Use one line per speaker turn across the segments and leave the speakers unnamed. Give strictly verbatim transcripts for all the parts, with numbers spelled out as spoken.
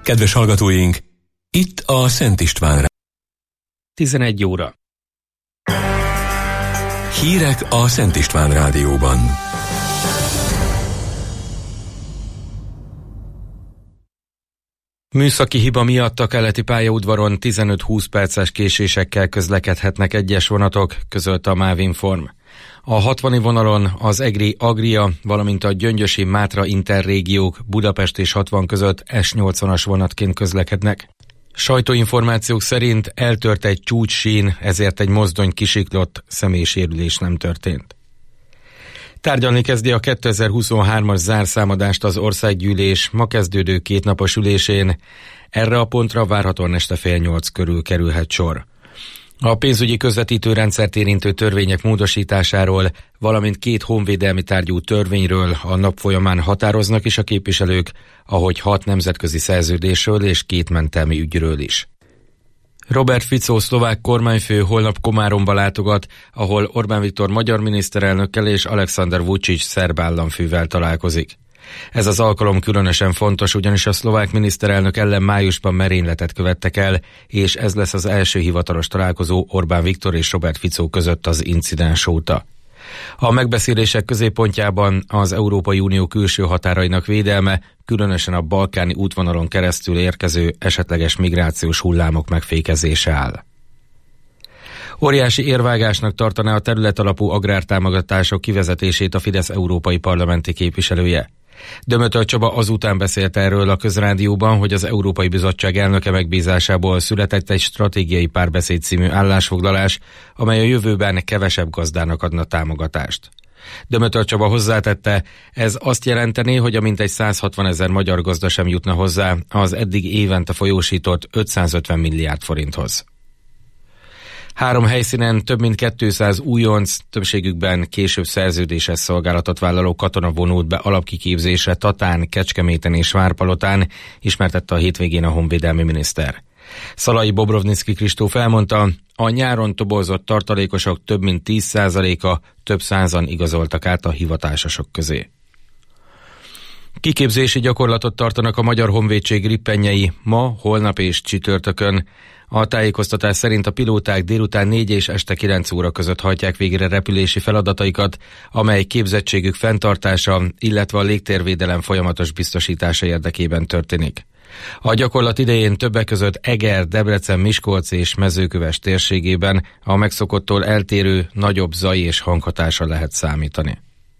Kedves hallgatóink, itt a Szent István.
tizenegy óra.
Hírek a Szent István rádióban.
Műszaki hiba miatt a keleti pályaudvaron tizenöt-húsz perces késésekkel közlekedhetnek egyes vonatok, közölte a Mávinform. A hatvani vonalon az Egri Agria, valamint a Gyöngyösi Mátra Interrégiók Budapest és hatvan között es nyolcvanas vonatként közlekednek. Sajtóinformációk szerint eltört egy csúcssín, ezért egy mozdony kisiklott, személysérülés nem történt. Tárgyalni kezdi a kétezer-huszonhármas zárszámadást az országgyűlés ma kezdődő kétnapos ülésén. Erre a pontra várhatóan este fél nyolc körül kerülhet sor. A pénzügyi közvetítő rendszert érintő törvények módosításáról, valamint két honvédelmi tárgyú törvényről a nap folyamán határoznak is a képviselők, ahogy hat nemzetközi szerződésről és két mentelmi ügyről is. Robert Fico szlovák kormányfő holnap Komáromba látogat, ahol Orbán Viktor magyar miniszterelnökkel és Alexander Vučić szerb államfővel találkozik. Ez az alkalom különösen fontos, ugyanis a szlovák miniszterelnök ellen májusban merényletet követtek el, és ez lesz az első hivatalos találkozó Orbán Viktor és Robert Fico között az incidens óta. A megbeszélések középpontjában az Európai Unió külső határainak védelme, különösen a balkáni útvonalon keresztül érkező esetleges migrációs hullámok megfékezése áll. Óriási érvágásnak tartaná a területalapú agrártámogatások kivezetését a Fidesz európai parlamenti képviselője. Dömötör Csaba azután beszélt erről a Közrádióban, hogy az Európai Bizottság elnöke megbízásából született egy stratégiai párbeszéd című állásfoglalás, amely a jövőben kevesebb gazdának adna támogatást. Dömötör Csaba hozzátette, ez azt jelenteni, hogy a mintegy százhatvanezer magyar gazda sem jutna hozzá az eddig évente folyósított ötszázötven milliárd forinthoz. Három helyszínen több mint kétszáz újonc, többségükben később szerződéses szolgálatot vállaló katona vonult be alapkiképzésre Tatán, Kecskeméten és Várpalotán, ismertette a hétvégén a honvédelmi miniszter. Szalai Bobrovnicki Kristóf elmondta, a nyáron toborzott tartalékosok több mint tíz százaléka, több százan igazoltak át a hivatásosok közé. Kiképzési gyakorlatot tartanak a Magyar Honvédség rippenjei ma, holnap és csütörtökön. A tájékoztatás szerint a pilóták délután négy és este kilenc óra között hajtják végre repülési feladataikat, amely képzettségük fenntartása, illetve a légtérvédelem folyamatos biztosítása érdekében történik. A gyakorlat idején többek között Eger, Debrecen, Miskolc és Mezőköves térségében a megszokottól eltérő, nagyobb zaj és hanghatásra lehet számítani.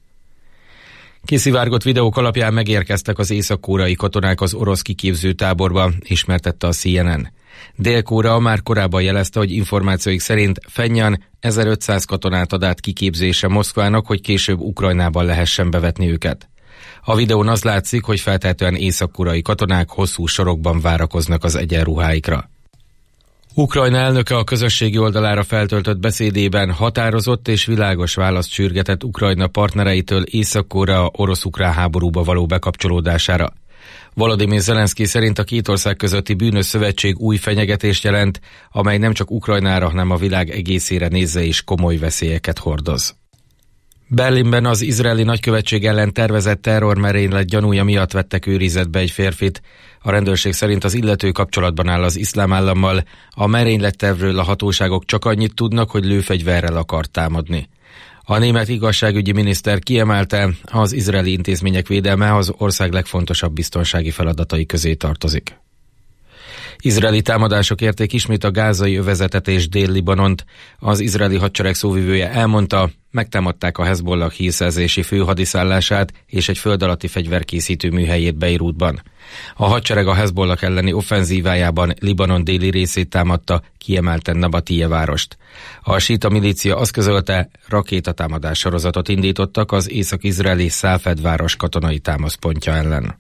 Kiszivárgott videók alapján megérkeztek az észak-koreai katonák az orosz kiképző táborba, ismertette a C N N. Dél-Korea már korábban jelezte, hogy információik szerint Fennyan ezerötszáz katonát ad át kiképzésre Moszkvának, hogy később Ukrajnában lehessen bevetni őket. A videón az látszik, hogy feltehetően észak-koreai katonák hosszú sorokban várakoznak az egyenruháikra. Ukrajna elnöke a közösségi oldalára feltöltött beszédében határozott és világos választ sürgetett Ukrajna partnereitől Észak-Korea orosz-ukrán háborúba való bekapcsolódására. Volodymyr Zelenszky szerint a két ország közötti bűnös szövetség új fenyegetést jelent, amely nem csak Ukrajnára, hanem a világ egészére nézve is komoly veszélyeket hordoz. Berlinben az izraeli nagykövetség ellen tervezett terrormerénylet gyanúja miatt vettek őrizetbe egy férfit. A rendőrség szerint az illető kapcsolatban áll az iszlám állammal. A merénylettervről a hatóságok csak annyit tudnak, hogy lőfegyverrel akart támadni. A német igazságügyi miniszter kiemelte, az izraeli intézmények védelme az ország legfontosabb biztonsági feladatai közé tartozik. Izraeli támadások érték ismét a gázai övezetet és Dél-Libanont. Az izraeli hadsereg szóvivője elmondta, megtámadták a Hezbollah hírszerzési főhadiszállását és egy föld alatti fegyverkészítő műhelyét Beirutban. A hadsereg a Hezbollah elleni offenzívájában Libanon déli részét támadta, kiemelten Nabatije várost. A síta milícia azt közölte, rakétatámadás sorozatot indítottak az észak-izraeli Szálfed város katonai támaszpontja ellen.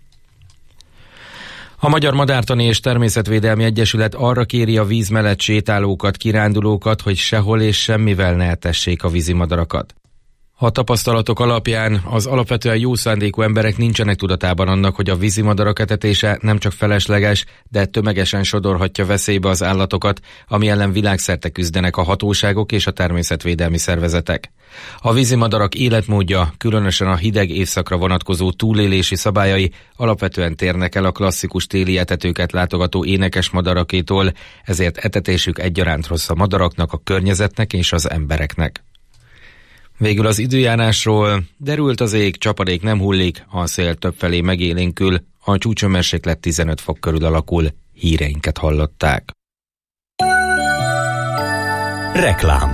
A Magyar Madártani és Természetvédelmi Egyesület arra kéri a víz mellett sétálókat, kirándulókat, hogy sehol és semmivel ne etessék a vízimadarakat. A tapasztalatok alapján az alapvetően jó szándékú emberek nincsenek tudatában annak, hogy a vízimadarak etetése nem csak felesleges, de tömegesen sodorhatja veszélybe az állatokat, ami ellen világszerte küzdenek a hatóságok és a természetvédelmi szervezetek. A vízimadarak életmódja, különösen a hideg évszakra vonatkozó túlélési szabályai alapvetően térnek el a klasszikus téli etetőket látogató énekes madarakétól, ezért etetésük egyaránt rossz a madaraknak, a környezetnek és az embereknek. Végül az időjárásról: derült az ég, csapadék nem hullik, a szél többfelé megélénkül, a csúcshőmérséklet tizenöt fok körül alakul. Híreinket hallották.
Reklám.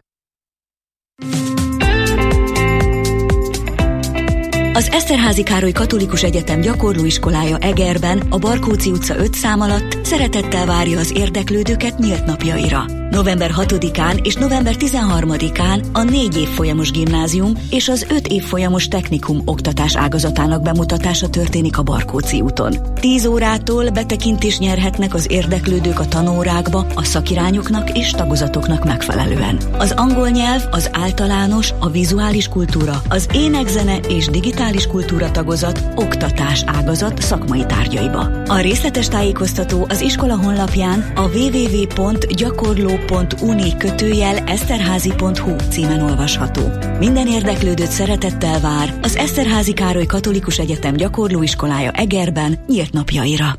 Az Eszterházy Károly Katolikus Egyetem gyakorlóiskolája Egerben, a Barkóczi utca öt szám alatt szeretettel várja az érdeklődőket nyílt napjaira. november hatodikán és november tizenharmadikán a négy évfolyamos gimnázium és az öt évfolyamos technikum oktatás ágazatának bemutatása történik a Barkóczi úton. tíz órától betekintést nyerhetnek az érdeklődők a tanórákba a szakirányoknak és tagozatoknak megfelelően. Az angol nyelv, az általános, a vizuális kultúra, az ének-zene és digitális kultúra tagozat oktatás ágazat szakmai tárgyaiba. A részletes tájékoztató az iskola honlapján a double-u double-u double-u pont gyakorló pont uni kötőjel eszterházi pont hu címen olvasható. Minden érdeklődőt szeretettel vár az Eszterházy Károly Katolikus Egyetem gyakorlóiskolája Egerben nyílt napjaira.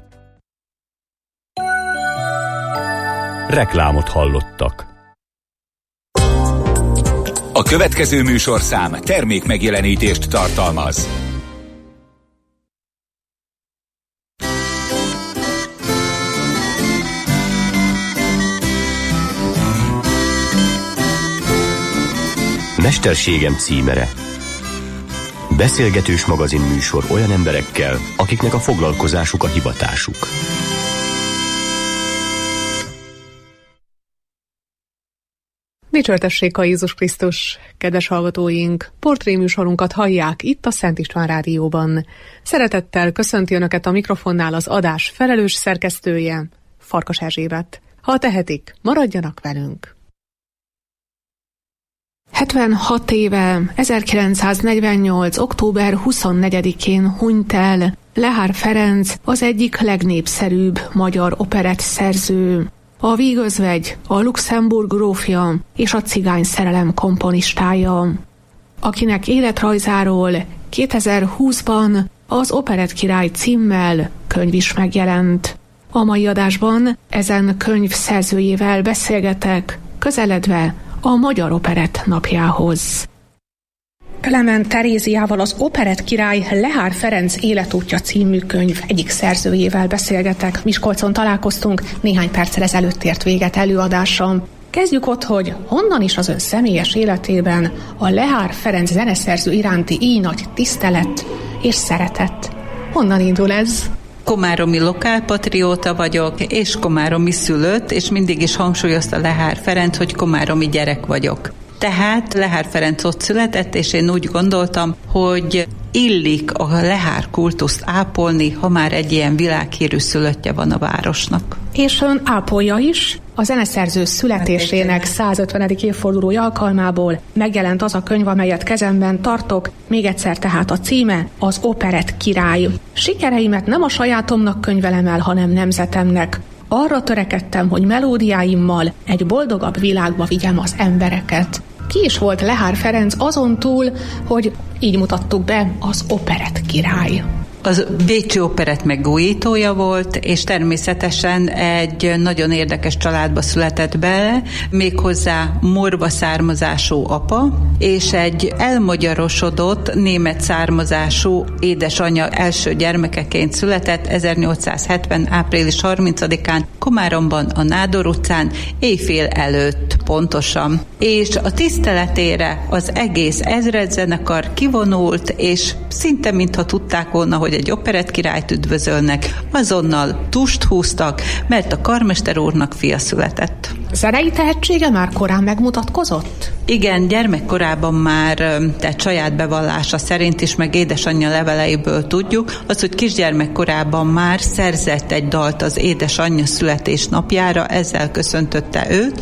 Reklámot hallottak.
A következő műsorszám termék megjelenítést tartalmaz.
Mesterségem címere. Beszélgetős magazinműsor olyan emberekkel, akiknek a foglalkozásuk a hivatásuk.
Dicsőtessék a Jézus Krisztus, kedves hallgatóink! Portréműsorunkat hallják itt a Szent István Rádióban. Szeretettel köszönti Önöket a mikrofonnál az adás felelős szerkesztője, Farkas Erzsébet. Ha tehetik, maradjanak velünk! hetvenhat éve, ezerkilencszáznegyvennyolc. október huszonnegyedikén hunyt el Lehár Ferenc, az egyik legnépszerűbb magyar operett szerző, a Vígözvegy, a Luxemburg grófja és a Cigány szerelem komponistája, akinek életrajzáról kétezer-húszban az Operett Király címmel könyv is megjelent. A mai adásban ezen könyv szerzőjével beszélgetek, közeledve a Magyar Operett napjához. Kelemen Teréziával, az Operett Király Lehár Ferenc életútja című könyv egyik szerzőjével beszélgetek. Miskolcon találkoztunk, néhány perccel ezelőtt ért véget előadásom. Kezdjük ott, hogy honnan is az ön személyes életében a Lehár Ferenc zeneszerző iránti így nagy tisztelet és szeretet. Honnan indul ez?
Komáromi lokálpatrióta vagyok, és komáromi szülött, és mindig is hangsúlyozta Lehár Ferenc, hogy komáromi gyerek vagyok. Tehát Lehár Ferenc ott született, és én úgy gondoltam, hogy illik a Lehár kultuszt ápolni, ha már egy ilyen világhírű szülöttje van a városnak.
És ön ápolja is. A zeneszerző születésének százötvenedik évfordulója alkalmából megjelent az a könyv, amelyet kezemben tartok, még egyszer tehát a címe, az Operett Király. Sikereimet nem a sajátomnak könyvelem el, hanem nemzetemnek. Arra törekedtem, hogy melódiáimmal egy boldogabb világba vigyem az embereket. Ki is volt Lehár Ferenc azon túl, hogy így mutattuk be, az Operett Király?
Az bécsi operett megújítója volt, és természetesen egy nagyon érdekes családba született bele, méghozzá morva származású apa, és egy elmagyarosodott német származású édesanyja első gyermekeként született ezernyolcszázhetven. április harmincadikán Komáromban, a Nádor utcán, éjfél előtt pontosan. És a tiszteletére az egész ezredzenekar kivonult, és szinte mintha tudták volna, hogy egy operett királyt üdvözölnek, azonnal tust húztak, mert a karmester úrnak fia született.
Zenei tehetsége már korán megmutatkozott?
Igen, gyermekkorában már, tehát saját bevallása szerint is, meg édesanyja leveleiből tudjuk, az, hogy kisgyermekkorában már szerzett egy dalt az édesanyja születésnapjára, ezzel köszöntötte őt,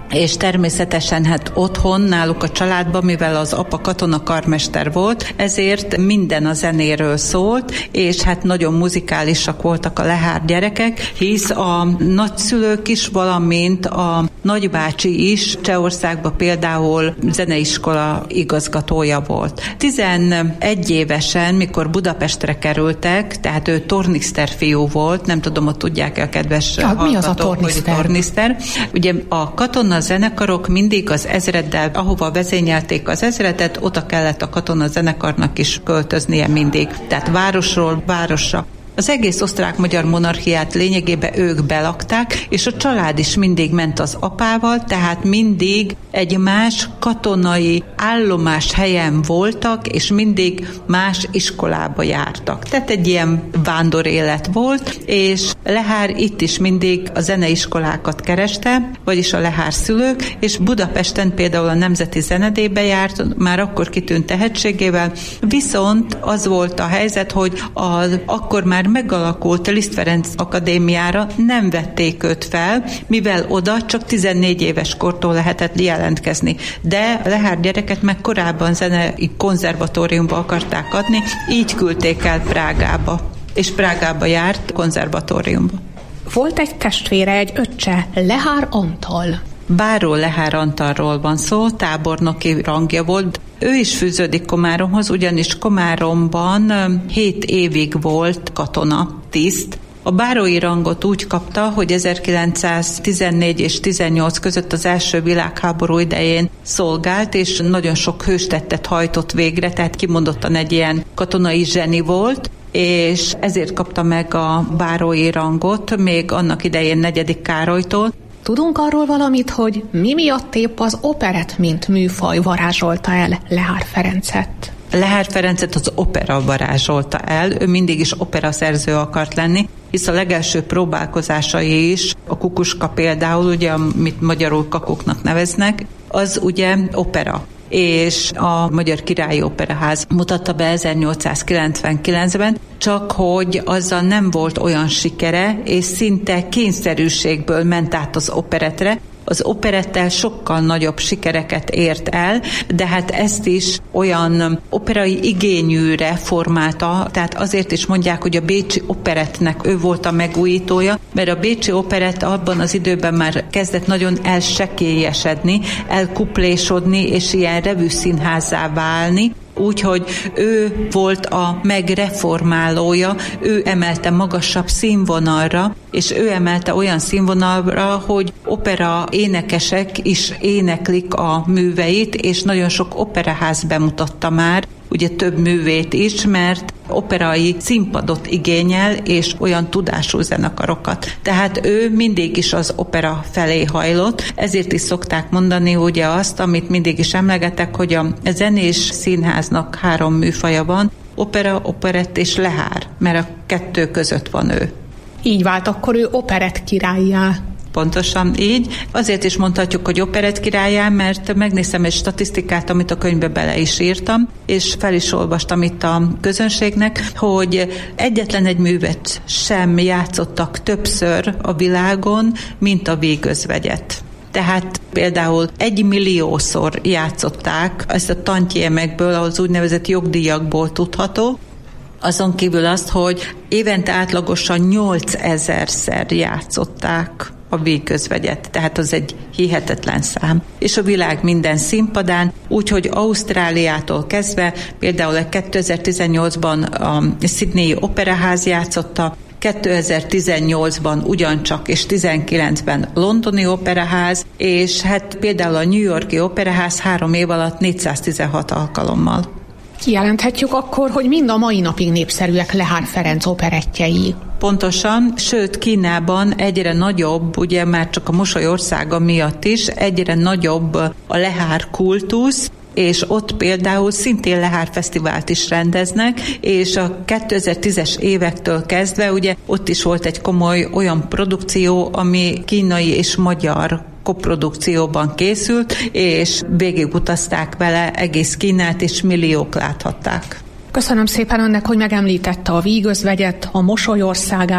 és természetesen hát otthon, náluk a családban, mivel az apa katonakarmester volt, ezért minden a zenéről szólt, és hát nagyon muzikálisak voltak a Lehár gyerekek, hisz a nagyszülők is, valamint a nagybácsi is Csehországban például zeneiskola igazgatója volt. tizenegy évesen, mikor Budapestre kerültek, tehát ő torniszter fiú volt, nem tudom, hogy tudják-e a kedves
ja,
hallgatók,
mi az a torniszter?
torniszter. Ugye a katona zenekarok mindig az ezreddel, ahova vezényelték az ezredet, oda kellett a katona zenekarnak is költöznie mindig. Tehát városról városra. Az egész osztrák-magyar monarchiát lényegében ők belakták, és a család is mindig ment az apával, tehát mindig egy más katonai állomás helyen voltak, és mindig más iskolába jártak. Tehát egy ilyen vándorélet volt, és Lehár itt is mindig a zeneiskolákat kereste, vagyis a Lehár szülők, és Budapesten például a Nemzeti Zenedébe járt, már akkor kitűnt tehetségével, viszont az volt a helyzet, hogy az akkor már megalakult a Liszt Ferenc Akadémiára nem vették őt fel, mivel oda csak tizennégy éves kortól lehetett jelentkezni. De a Lehár gyereket meg korábban zenei konzervatóriumba akarták adni, így küldték el Prágába, és Prágába járt konzervatóriumba.
Volt egy testvére, egy öccse, Lehár Antal.
Báró Lehár Antalról van szó, tábornoki rangja volt. Ő is fűződik Komáromhoz, ugyanis Komáromban hét évig volt katona, tiszt. A bárói rangot úgy kapta, hogy ezerkilencszáztizennégy és tizennyolc között az első világháború idején szolgált, és nagyon sok hőstettet hajtott végre, tehát kimondottan egy ilyen katonai zseni volt, és ezért kapta meg a bárói rangot, még annak idején negyedik Károlytól.
Tudunk arról valamit, hogy mi miatt épp az operett, mint műfaj varázsolta el Lehár Ferencet?
Lehár Ferencet az opera varázsolta el, ő mindig is operaszerző akart lenni, hisz a legelső próbálkozásai is, a Kukuska például, ugye, amit magyarul kakuknak neveznek, az ugye opera. És a Magyar Királyi Operaház mutatta be ezernyolcszázkilencvenkilencben, csak hogy azzal nem volt olyan sikere, és szinte kényszerűségből ment át az operettre. Az operettel sokkal nagyobb sikereket ért el, de hát ezt is olyan operai igényűre formálta, tehát azért is mondják, hogy a bécsi operettnek ő volt a megújítója, mert a bécsi operett abban az időben már kezdett nagyon elsekélyesedni, elkuplésodni, és ilyen revűszínházzá válni, úgyhogy ő volt a megreformálója, ő emelte magasabb színvonalra, és ő emelte olyan színvonalra, hogy opera énekesek is éneklik a műveit, és nagyon sok operaház bemutatta már, ugye több művét is, mert operai színpadot igényel, és olyan tudású zenekarokat. Tehát ő mindig is az opera felé hajlott, ezért is szokták mondani ugye azt, amit mindig is emlegetek, hogy a zenés színháznak három műfaja van, opera, operett és Lehár, mert a kettő között van ő.
Így vált akkor ő operett királlyá.
Pontosan így. Azért is mondhatjuk, hogy operett királlyá, mert megnéztem egy statisztikát, amit a könyvbe bele is írtam, és fel is olvastam itt a közönségnek, hogy egyetlen egy művet sem játszottak többször a világon, mint a Vígözvegyet. Tehát például egy milliószor játszották, ezt a tantiemekből, az úgynevezett jogdíjakból tudható, azon kívül azt, hogy évente átlagosan nyolcezerszer játszották a Vígözvegyet, tehát az egy hihetetlen szám. És a világ minden színpadán, úgyhogy Ausztráliától kezdve, például kétezer-tizennyolcban a Sydney Operaház játszotta, kétezer-tizennyolcban ugyancsak, és tizenkilencben Londoni Operaház, és hát például a New Yorki Operaház három év alatt négyszáztizenhat alkalommal.
Kijelenthetjük akkor, hogy mind a mai napig népszerűek Lehár Ferenc operettjei.
Pontosan, sőt Kínában egyre nagyobb, ugye már csak a mosoly országa miatt is, egyre nagyobb a Lehár kultusz, és ott például szintén Lehár fesztivált is rendeznek, és a kétezer-tízes évektől kezdve ugye ott is volt egy komoly olyan produkció, ami kínai és magyar koprodukcióban készült, és végigutazták vele egész Kínát, és milliók láthatták.
Köszönöm szépen önnek, hogy megemlítette a Vígözvegyet, a mosoly országát.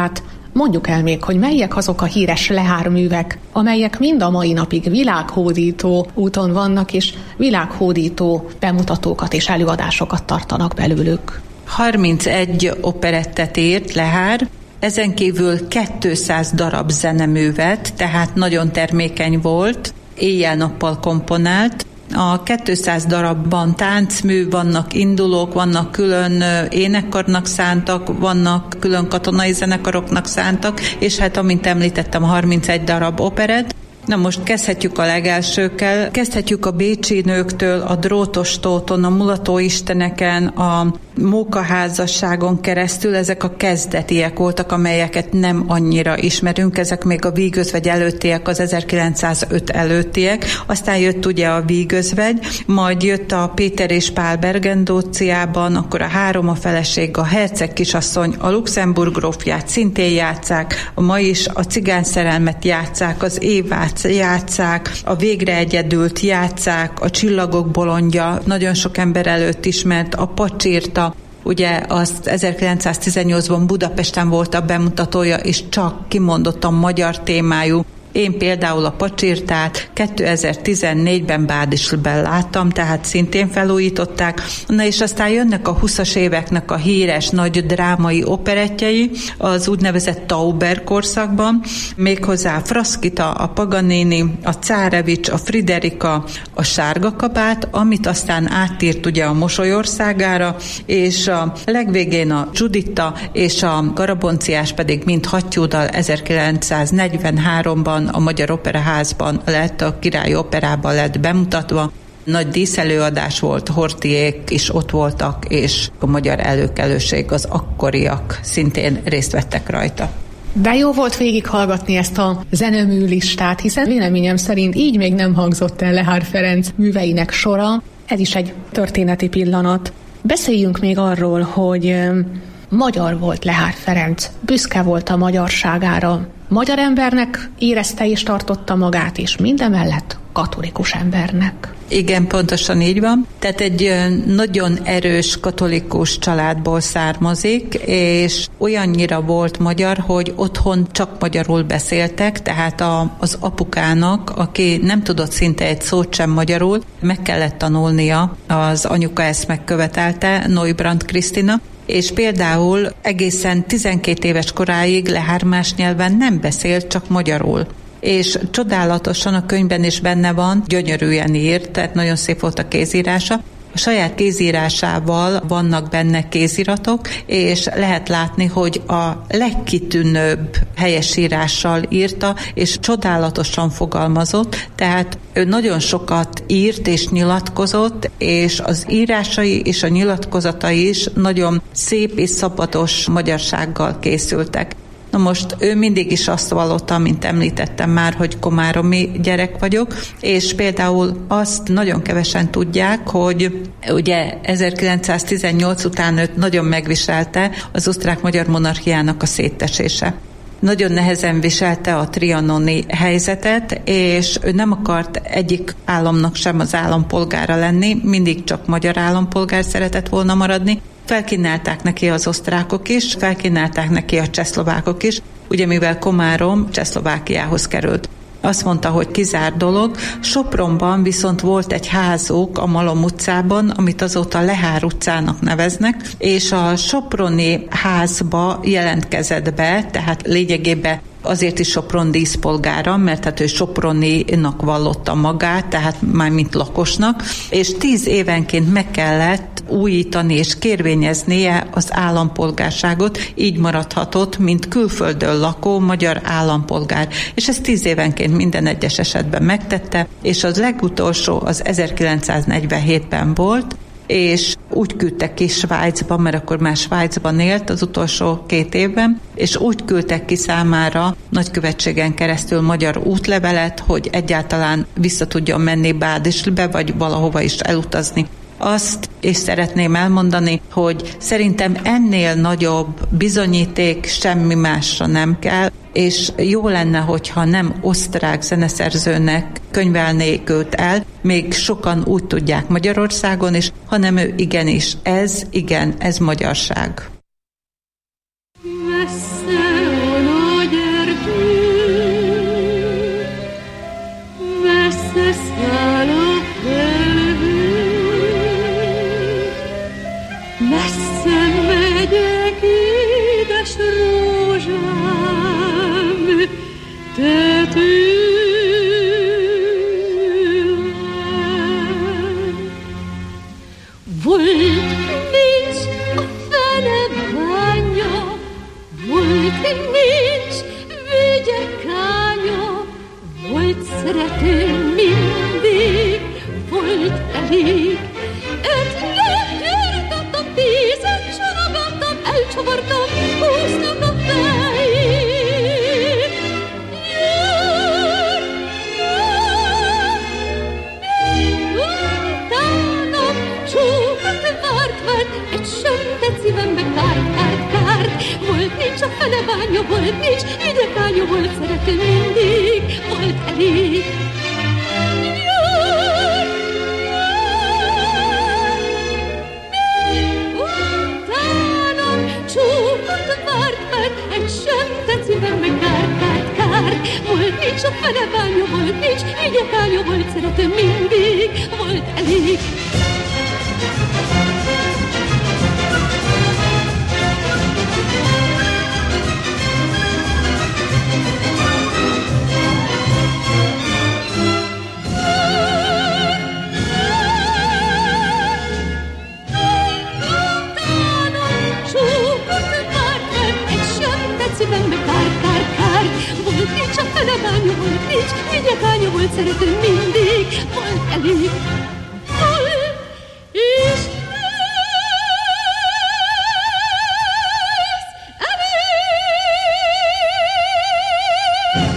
Mondjuk el még, hogy melyek azok a híres Lehár művek, amelyek mind a mai napig világhódító úton vannak, és világhódító bemutatókat és előadásokat tartanak belőlük.
harmincegy operettet írt Lehár, ezen kívül kétszáz darab zeneművet, tehát nagyon termékeny volt, éjjel-nappal komponált. A kétszáz darabban táncmű, vannak indulók, vannak külön énekkarnak szántak, vannak külön katonai zenekaroknak szántak, és hát amint említettem, harmincegy darab operett. Na most kezdhetjük a legelsőkkel, kezdhetjük a bécsi nőktől, a Drótos Tóton, a mulatóisteneken, a mókaházasságon keresztül, ezek a kezdetiek voltak, amelyeket nem annyira ismerünk, ezek még a vígözvegy előttiek, az ezerkilencszázöt előttiek, aztán jött ugye a vígözvegy, majd jött a Péter és Pál Bergendóciában, akkor a Három a feleség, a Herceg kisasszony, a Luxemburg grófját szintén játsszák, a ma is a Cigány szerelmet játsszák, az Évát játsszák, a Végre egyedült játsszák, a Csillagok bolondja, nagyon sok ember előtt ismert, a Pacsirta, ugye azt ezerkilencszáztizennyolcban Budapesten volt a bemutatója, és csak kimondottan magyar témájú. Én például a Pacsirtát kétezer-tizennégyben Bádislben láttam, tehát szintén felújították. Na és aztán jönnek a huszas éveknek a híres nagy drámai operettjei, az úgynevezett Tauber korszakban, méghozzá a Fraszkita, a Paganini, a Cárevics, a Friderika, a Sárga kabát, amit aztán átírt ugye a Mosolyországára, és a legvégén a Giuditta és a Garabonciás pedig mind hattyúdal ezerkilencszáznegyvenháromban a Magyar Operaházban lett, a Királyi Operában lett bemutatva. Nagy díszelőadás volt, Horthyék is ott voltak, és a magyar előkelőség, az akkoriak szintén részt vettek rajta.
De jó volt végighallgatni ezt a zenemű listát, hiszen véleményem szerint így még nem hangzott el Lehár Ferenc műveinek sora. Ez is egy történeti pillanat. Beszéljünk még arról, hogy magyar volt Lehár Ferenc, büszke volt a magyarságára, magyar embernek érezte és tartotta magát, és mindemellett katolikus embernek.
Igen, pontosan így van. Tehát egy nagyon erős katolikus családból származik, és olyannyira volt magyar, hogy otthon csak magyarul beszéltek, tehát a, az apukának, aki nem tudott szinte egy szót sem magyarul, meg kellett tanulnia, az anyuka ezt megkövetelte, Neubrand Krisztina, és például egészen tizenkét éves koráig Lehár más nyelven nem beszélt, csak magyarul. És csodálatosan a könyvben is benne van, gyönyörűen írt, tehát nagyon szép volt a kézírása. A saját kézírásával vannak benne kéziratok, és lehet látni, hogy a legkitűnőbb helyesírással írta, és csodálatosan fogalmazott, tehát ő nagyon sokat írt és nyilatkozott, és az írásai és a nyilatkozatai is nagyon szép és szabados magyarsággal készültek. Na most ő mindig is azt vallotta, mint említettem már, hogy komáromi gyerek vagyok, és például azt nagyon kevesen tudják, hogy ugye ezerkilencszáztizennyolc után őt nagyon megviselte az osztrák-magyar monarchiának a szétesése. Nagyon nehezen viselte a trianoni helyzetet, és ő nem akart egyik államnak sem az állampolgára lenni, mindig csak magyar állampolgár szeretett volna maradni. Felkínálták neki az osztrákok is, felkínálták neki a csehszlovákok is, ugye mivel Komárom Csehszlovákiához került. Azt mondta, hogy kizárt dolog. Sopronban viszont volt egy házuk a Malom utcában, amit azóta Lehár utcának neveznek, és a soproni házba jelentkezett be, tehát lényegében azért is Sopron díszpolgára, mert hát ő soproninak vallotta magát, tehát már mint lakosnak, és tíz évenként meg kellett újítani és kérvényeznie az állampolgárságot, így maradhatott, mint külföldön lakó magyar állampolgár. És ezt tíz évenként minden egyes esetben megtette, és az legutolsó az ezerkilencszáznegyvenhétben volt, és úgy küldtek ki Svájcba, mert akkor már Svájcban élt az utolsó két évben, és úgy küldtek ki számára nagykövetségen keresztül magyar útlevelet, hogy egyáltalán vissza tudjon menni Bádislbe, vagy valahova is elutazni. Azt és szeretném elmondani, hogy szerintem ennél nagyobb bizonyíték semmi másra nem kell, és jó lenne, hogyha nem osztrák zeneszerzőnek könyvelnék őt el, még sokan úgy tudják Magyarországon is, hanem ő igenis, ez, igen, ez magyarság. Messze
Messze megyek, édes rózsám, te tőlem. Volt nincs a fene bánya, volt nincs vügye kánya, volt szerető mindig, volt elég. Öt legyörgattam, tízet csalogattam, elcsavartam, húztam a fejét. Jön, jön, még utánam, csókat várt, várt, egy söntet szívembe kárt, kárt, kárt. Volt nincs a fene bánya, volt nincs ügyekánya, volt szerető mindig, volt elég. Volt nincs a fene bánya, volt nincs ügyekánya, volt szerető mindig, volt elég. Volt nincs a fene bánya, volt nincs ügyekánya, volt szerető mindig, volt elég. Volt és lesz elég.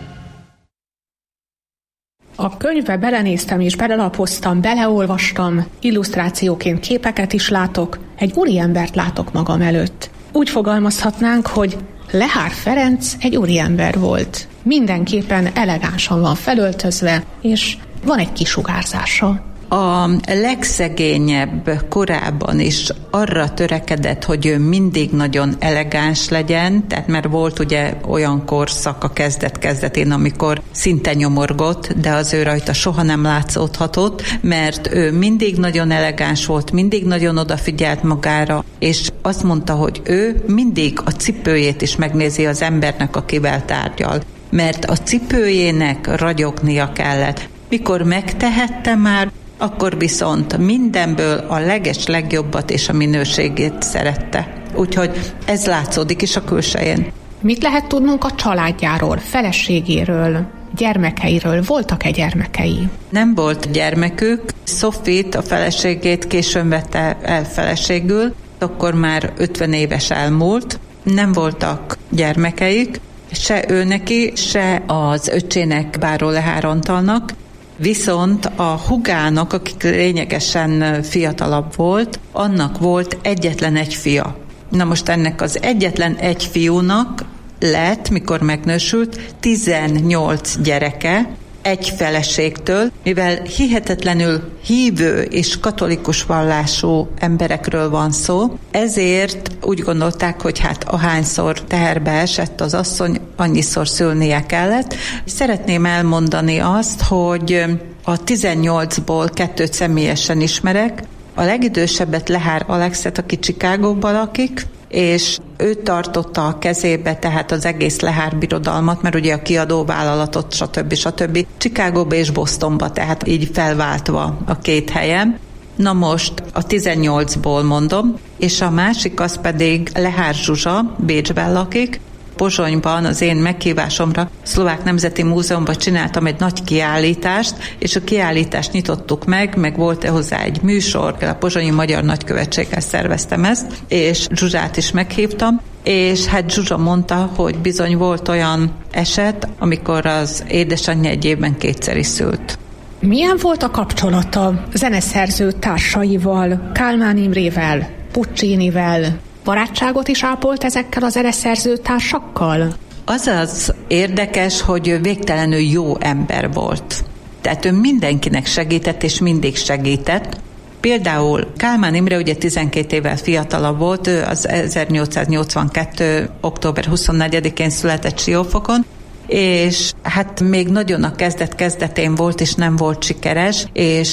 A könyvbe belenéztem és belelapoztam, beleolvastam, illusztrációként képeket is látok, egy úriembert látok magam előtt. Úgy fogalmazhatnánk, hogy Lehár Ferenc egy úriember volt. Mindenképpen elegánsan van felöltözve, és van egy kisugárzása.
A legszegényebb korában is arra törekedett, hogy ő mindig nagyon elegáns legyen, tehát mert volt ugye olyan korszak a kezdet-kezdetén, amikor szinte nyomorgott, de az ő rajta soha nem látszódhatott, mert ő mindig nagyon elegáns volt, mindig nagyon odafigyelt magára, és azt mondta, hogy ő mindig a cipőjét is megnézi az embernek, akivel tárgyal, mert a cipőjének ragyognia kellett. Mikor megtehette már, akkor viszont mindenből a leges legjobbat és a minőségét szerette. Úgyhogy ez látszódik is a külsején.
Mit lehet tudnunk a családjáról, feleségéről, gyermekeiről? Voltak-e gyermekei?
Nem volt gyermekük. Sophie-t, a feleségét későn vette el feleségül, akkor már ötven éves elmúlt. Nem voltak gyermekeik, se ő neki, se az öccsének, Báró Lehár Antalnak. Viszont a húgának, akik lényegesen fiatalabb volt, annak volt egyetlen egy fia. Na most ennek az egyetlen egy fiúnak lett, mikor megnősült, tizennyolc gyereke, egy feleségtől, mivel hihetetlenül hívő és katolikus vallású emberekről van szó, ezért úgy gondolták, hogy hát ahányszor teherbe esett az asszony, annyiszor szülnie kellett. Szeretném elmondani azt, hogy a tizennyolcból kettőt személyesen ismerek, a legidősebbet Lehár Alexet, aki Chicagóban lakik, és ő tartotta a kezébe tehát az egész Lehár birodalmat, mert ugye a kiadóvállalatot, stb. stb. Chicagóba és Bostonba, tehát így felváltva a két helyen. Na most a tizennyolcból mondom, és a másik az pedig Lehár Zsuzsa, Bécsben lakik. Pozsonyban az én meghívásomra Szlovák Nemzeti Múzeumban csináltam egy nagy kiállítást, és a kiállítást nyitottuk meg, meg volt hozzá egy műsor, a Pozsonyi Magyar Nagykövetséggel szerveztem ezt, és Zsuzsát is meghívtam, és hát Zsuzsa mondta, hogy bizony volt olyan eset, amikor az édesanyja egy évben kétszer is szült.
Milyen volt a kapcsolata zeneszerző társaival, Kálmán Imrével, Puccinivel? Barátságot is ápolt ezekkel a zeneszerző társakkal?
Az az érdekes, hogy ő végtelenül jó ember volt. Tehát ő mindenkinek segített, és mindig segített. Például Kálmán Imre ugye tizenkét évvel fiatalabb volt, ő az ezernyolcszáznyolcvankettő. október huszonnegyedikén született Siófokon, és hát még nagyon a kezdet-kezdetén volt, és nem volt sikeres, és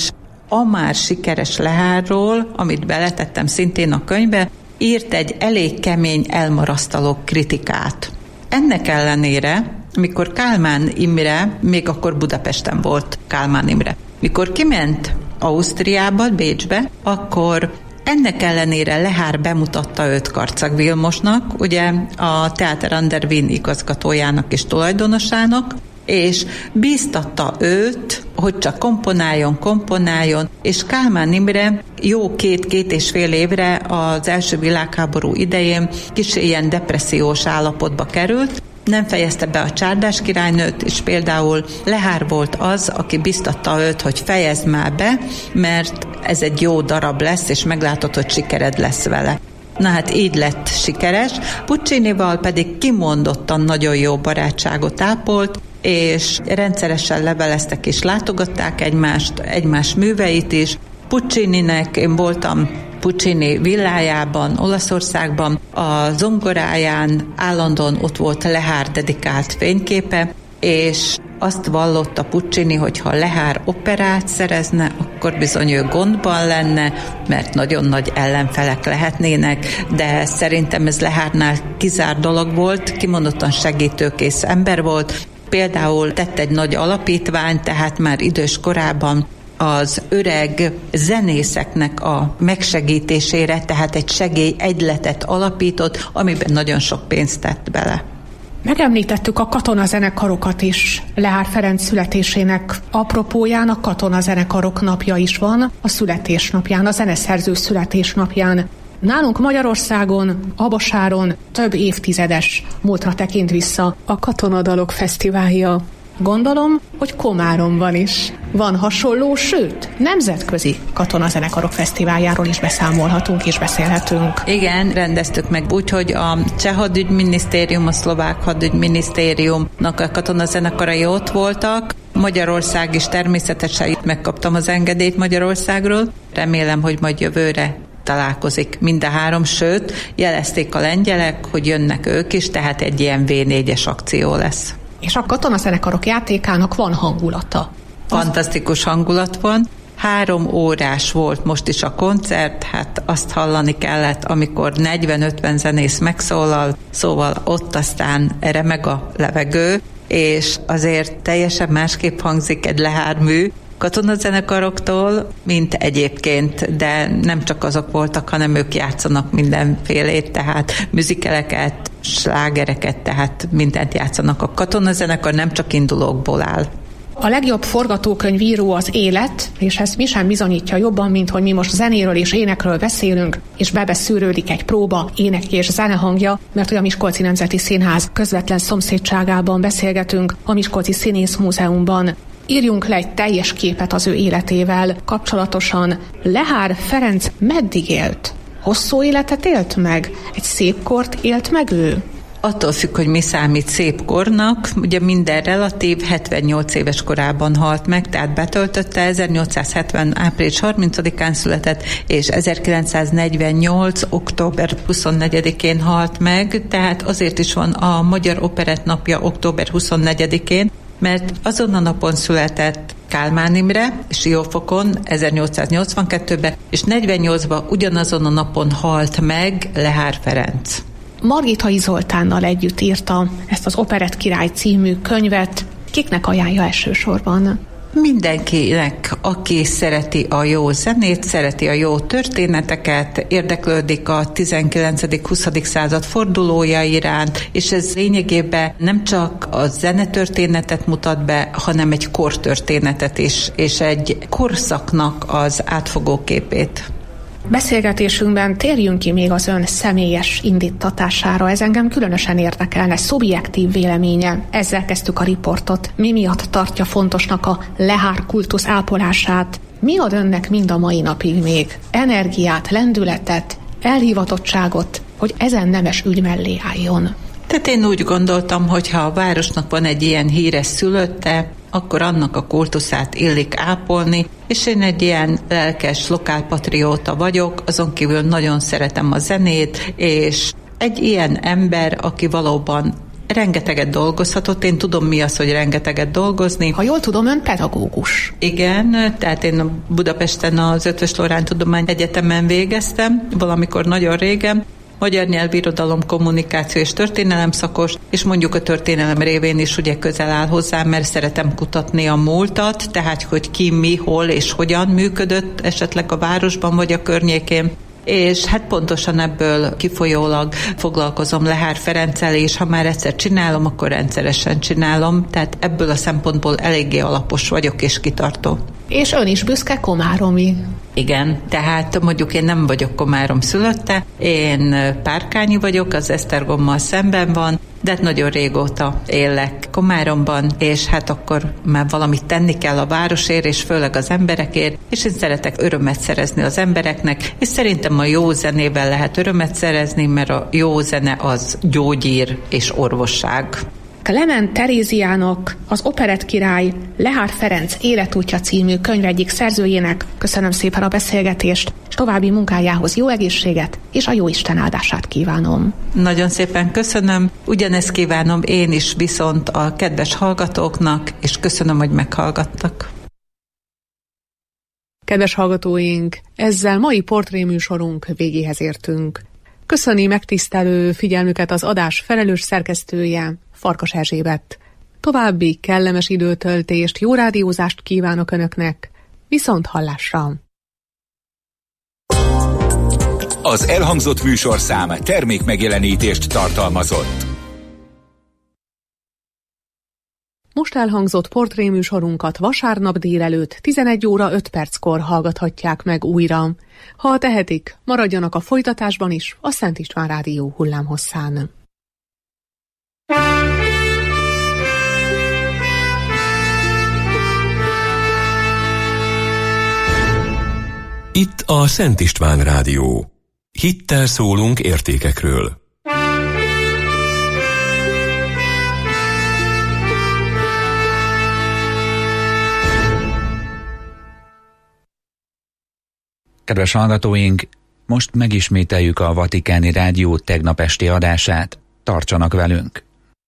a már sikeres Lehárról, amit beletettem szintén a könyvbe, írt egy elég kemény, elmarasztaló kritikát. Ennek ellenére, mikor Kálmán Imre, még akkor Budapesten volt Kálmán Imre, mikor kiment Ausztriába, Bécsbe, akkor ennek ellenére Lehár bemutatta őt Karcag Vilmosnak, ugye a Theater an der Wien igazgatójának és tulajdonosának, és bíztatta őt, hogy csak komponáljon, komponáljon, és Kálmán Imre jó két-két és fél évre az első világháború idején kis ilyen depressziós állapotba került, nem fejezte be a Csárdás királynőt, és például Lehár volt az, aki biztatta őt, hogy fejezd már be, mert ez egy jó darab lesz, és meglátod, hogy sikered lesz vele. Na hát így lett sikeres, Puccinival pedig kimondottan nagyon jó barátságot ápolt, és rendszeresen leveleztek és látogatták egymást, egymás műveit is. Puccininek én voltam Puccini villájában, Olaszországban, a zongoráján állandóan ott volt Lehár dedikált fényképe, és azt vallotta Puccini, hogy ha Lehár operát szerezne, akkor bizony ő gondban lenne, mert nagyon nagy ellenfelek lehetnének, de szerintem ez Lehárnál kizárt dolog volt, kimondottan segítőkész ember volt. Például tett egy nagy alapítványt, tehát már idős korában az öreg zenészeknek a megsegítésére, tehát egy segélyegyletet alapított, amiben nagyon sok pénzt tett bele.
Megemlítettük a katonazenekarokat is. Lehár Ferenc születésének apropóján a katonazenekarok napja is van, a születésnapján, a zeneszerző születésnapján. Nálunk Magyarországon, Abasáron több évtizedes múltra tekint vissza a Katonadalok Fesztiválja. Gondolom, hogy Komáromban is van hasonló, sőt, nemzetközi katonazenekarok fesztiváljáról is beszámolhatunk és beszélhetünk.
Igen, rendeztük meg úgy, hogy a Cseh hadügyminisztérium, a szlovák hadügyminisztériumnak a katonazenekarai ott voltak, Magyarország is természetesen, itt megkaptam az engedélyt Magyarországról, remélem, hogy majd jövőre találkozik mind a három, sőt, jelezték a lengyelek, hogy jönnek ők is, tehát egy ilyen vé négyes akció lesz.
És a katonazenekarok játékának van hangulata.
Fantasztikus hangulat van. Három órás volt most is a koncert, hát azt hallani kellett, amikor negyven-ötven zenész megszólal, szóval ott aztán remeg a levegő, és azért teljesen másképp hangzik egy Lehár mű katonazenekaroktól, mint egyébként, de nem csak azok voltak, hanem ők játszanak mindenfélét, tehát műzikeleket, slágereket, tehát mindent játszanak. A katonazenekar nem csak indulókból áll.
A legjobb forgatókönyvíró az élet, és ezt mi sem bizonyítja jobban, mint hogy mi most zenéről és énekről beszélünk, és bebeszűrődik egy próba, ének és zenehangja, mert hogy a Miskolci Nemzeti Színház közvetlen szomszédságában beszélgetünk, a Miskolci Színész Múzeumban. Írjunk le egy teljes képet az ő életével kapcsolatosan. Lehár Ferenc meddig élt? Hosszú életet élt meg? Egy szép kort élt meg ő?
Attól függ, hogy mi számít szép kornak, ugye minden relatív, hetvennyolc éves korában halt meg, tehát betöltötte, ezernyolcszázhetven április harmincadikán született, és ezerkilencszáznegyvennyolc október huszonnegyedikén halt meg, tehát azért is van a Magyar Operett napja október huszonnegyedikén, mert azon a napon született Kálmán Imre, Siófokon, ezernyolcszáznyolcvankettőben, és negyvennyolcban ugyanazon a napon halt meg Lehár Ferenc.
Margithay Zoltánnal együtt írta ezt az Operett Király című könyvet. Kiknek ajánlja elsősorban?
Mindenkinek, aki szereti a jó zenét, szereti a jó történeteket, érdeklődik a tizenkilencedik-huszadik század fordulója iránt, és ez lényegében nem csak a zenetörténetet mutat be, hanem egy kortörténetet is, és egy korszaknak az átfogó képét.
Beszélgetésünkben térjünk ki még az ön személyes indítatására. Ez engem különösen érdekelne, szubjektív véleménye. Ezzel kezdtük a riportot. Mi miatt tartja fontosnak a Lehár kultusz ápolását? Mi ad önnek mind a mai napig még energiát, lendületet, elhivatottságot, hogy ezen nemes ügy mellé álljon?
Tehát én úgy gondoltam, hogy ha a városnak van egy ilyen híres szülötte, akkor annak a kultuszát illik ápolni, és én egy ilyen lelkes lokálpatrióta vagyok, azon kívül nagyon szeretem a zenét, és egy ilyen ember, aki valóban rengeteget dolgozhatott. Én tudom, mi az, hogy rengeteget dolgozni.
Ha jól tudom, ön pedagógus.
Igen, tehát én Budapesten az Eötvös Loránd Tudományegyetemen végeztem, valamikor nagyon régen. Magyar nyelvirodalom, kommunikáció és történelem szakos, és mondjuk a történelem révén is ugye közel áll hozzám, mert szeretem kutatni a múltat, tehát hogy ki, mi, hol és hogyan működött esetleg a városban vagy a környékén. És hát pontosan ebből kifolyólag foglalkozom Lehár Ferenccel, és ha már egyszer csinálom, akkor rendszeresen csinálom, tehát ebből a szempontból eléggé alapos vagyok és kitartó.
És ön is büszke komáromi.
Igen, tehát mondjuk én nem vagyok Komárom szülötte, én párkányi vagyok, az Esztergommal szemben van, de hát nagyon régóta élek Komáromban, és hát akkor már valamit tenni kell a városért, és főleg az emberekért, és én szeretek örömet szerezni az embereknek, és szerintem a jó zenével lehet örömet szerezni, mert a jó zene az gyógyír és orvosság.
Klement Teréziának, az Operett király Lehár Ferenc életútja című könyv egyik szerzőjének köszönöm szépen a beszélgetést, és további munkájához jó egészséget és a jóisten áldását kívánom.
Nagyon szépen köszönöm, ugyanezt kívánom én is viszont a kedves hallgatóknak, és köszönöm, hogy meghallgattak.
Kedves hallgatóink, ezzel mai portréműsorunk végéhez értünk. Köszöni megtisztelő figyelmüket az adás felelős szerkesztője, Farkas Erzsébet. További kellemes időtöltést, jó rádiózást kívánok Önöknek. Viszont hallásra!
Az elhangzott műsorszám termék megjelenítést tartalmazott.
Most elhangzott portréműsorunkat vasárnap délelőtt tizenegy óra öt perckor hallgathatják meg újra. Ha tehetik, maradjanak a folytatásban is a Szent István Rádió hullámhosszán.
Itt a Szent István Rádió. Hittel szólunk értékekről.
Kedves hallgatóink, most megismételjük a Vatikáni Rádió tegnap esti adását. Tartsanak velünk!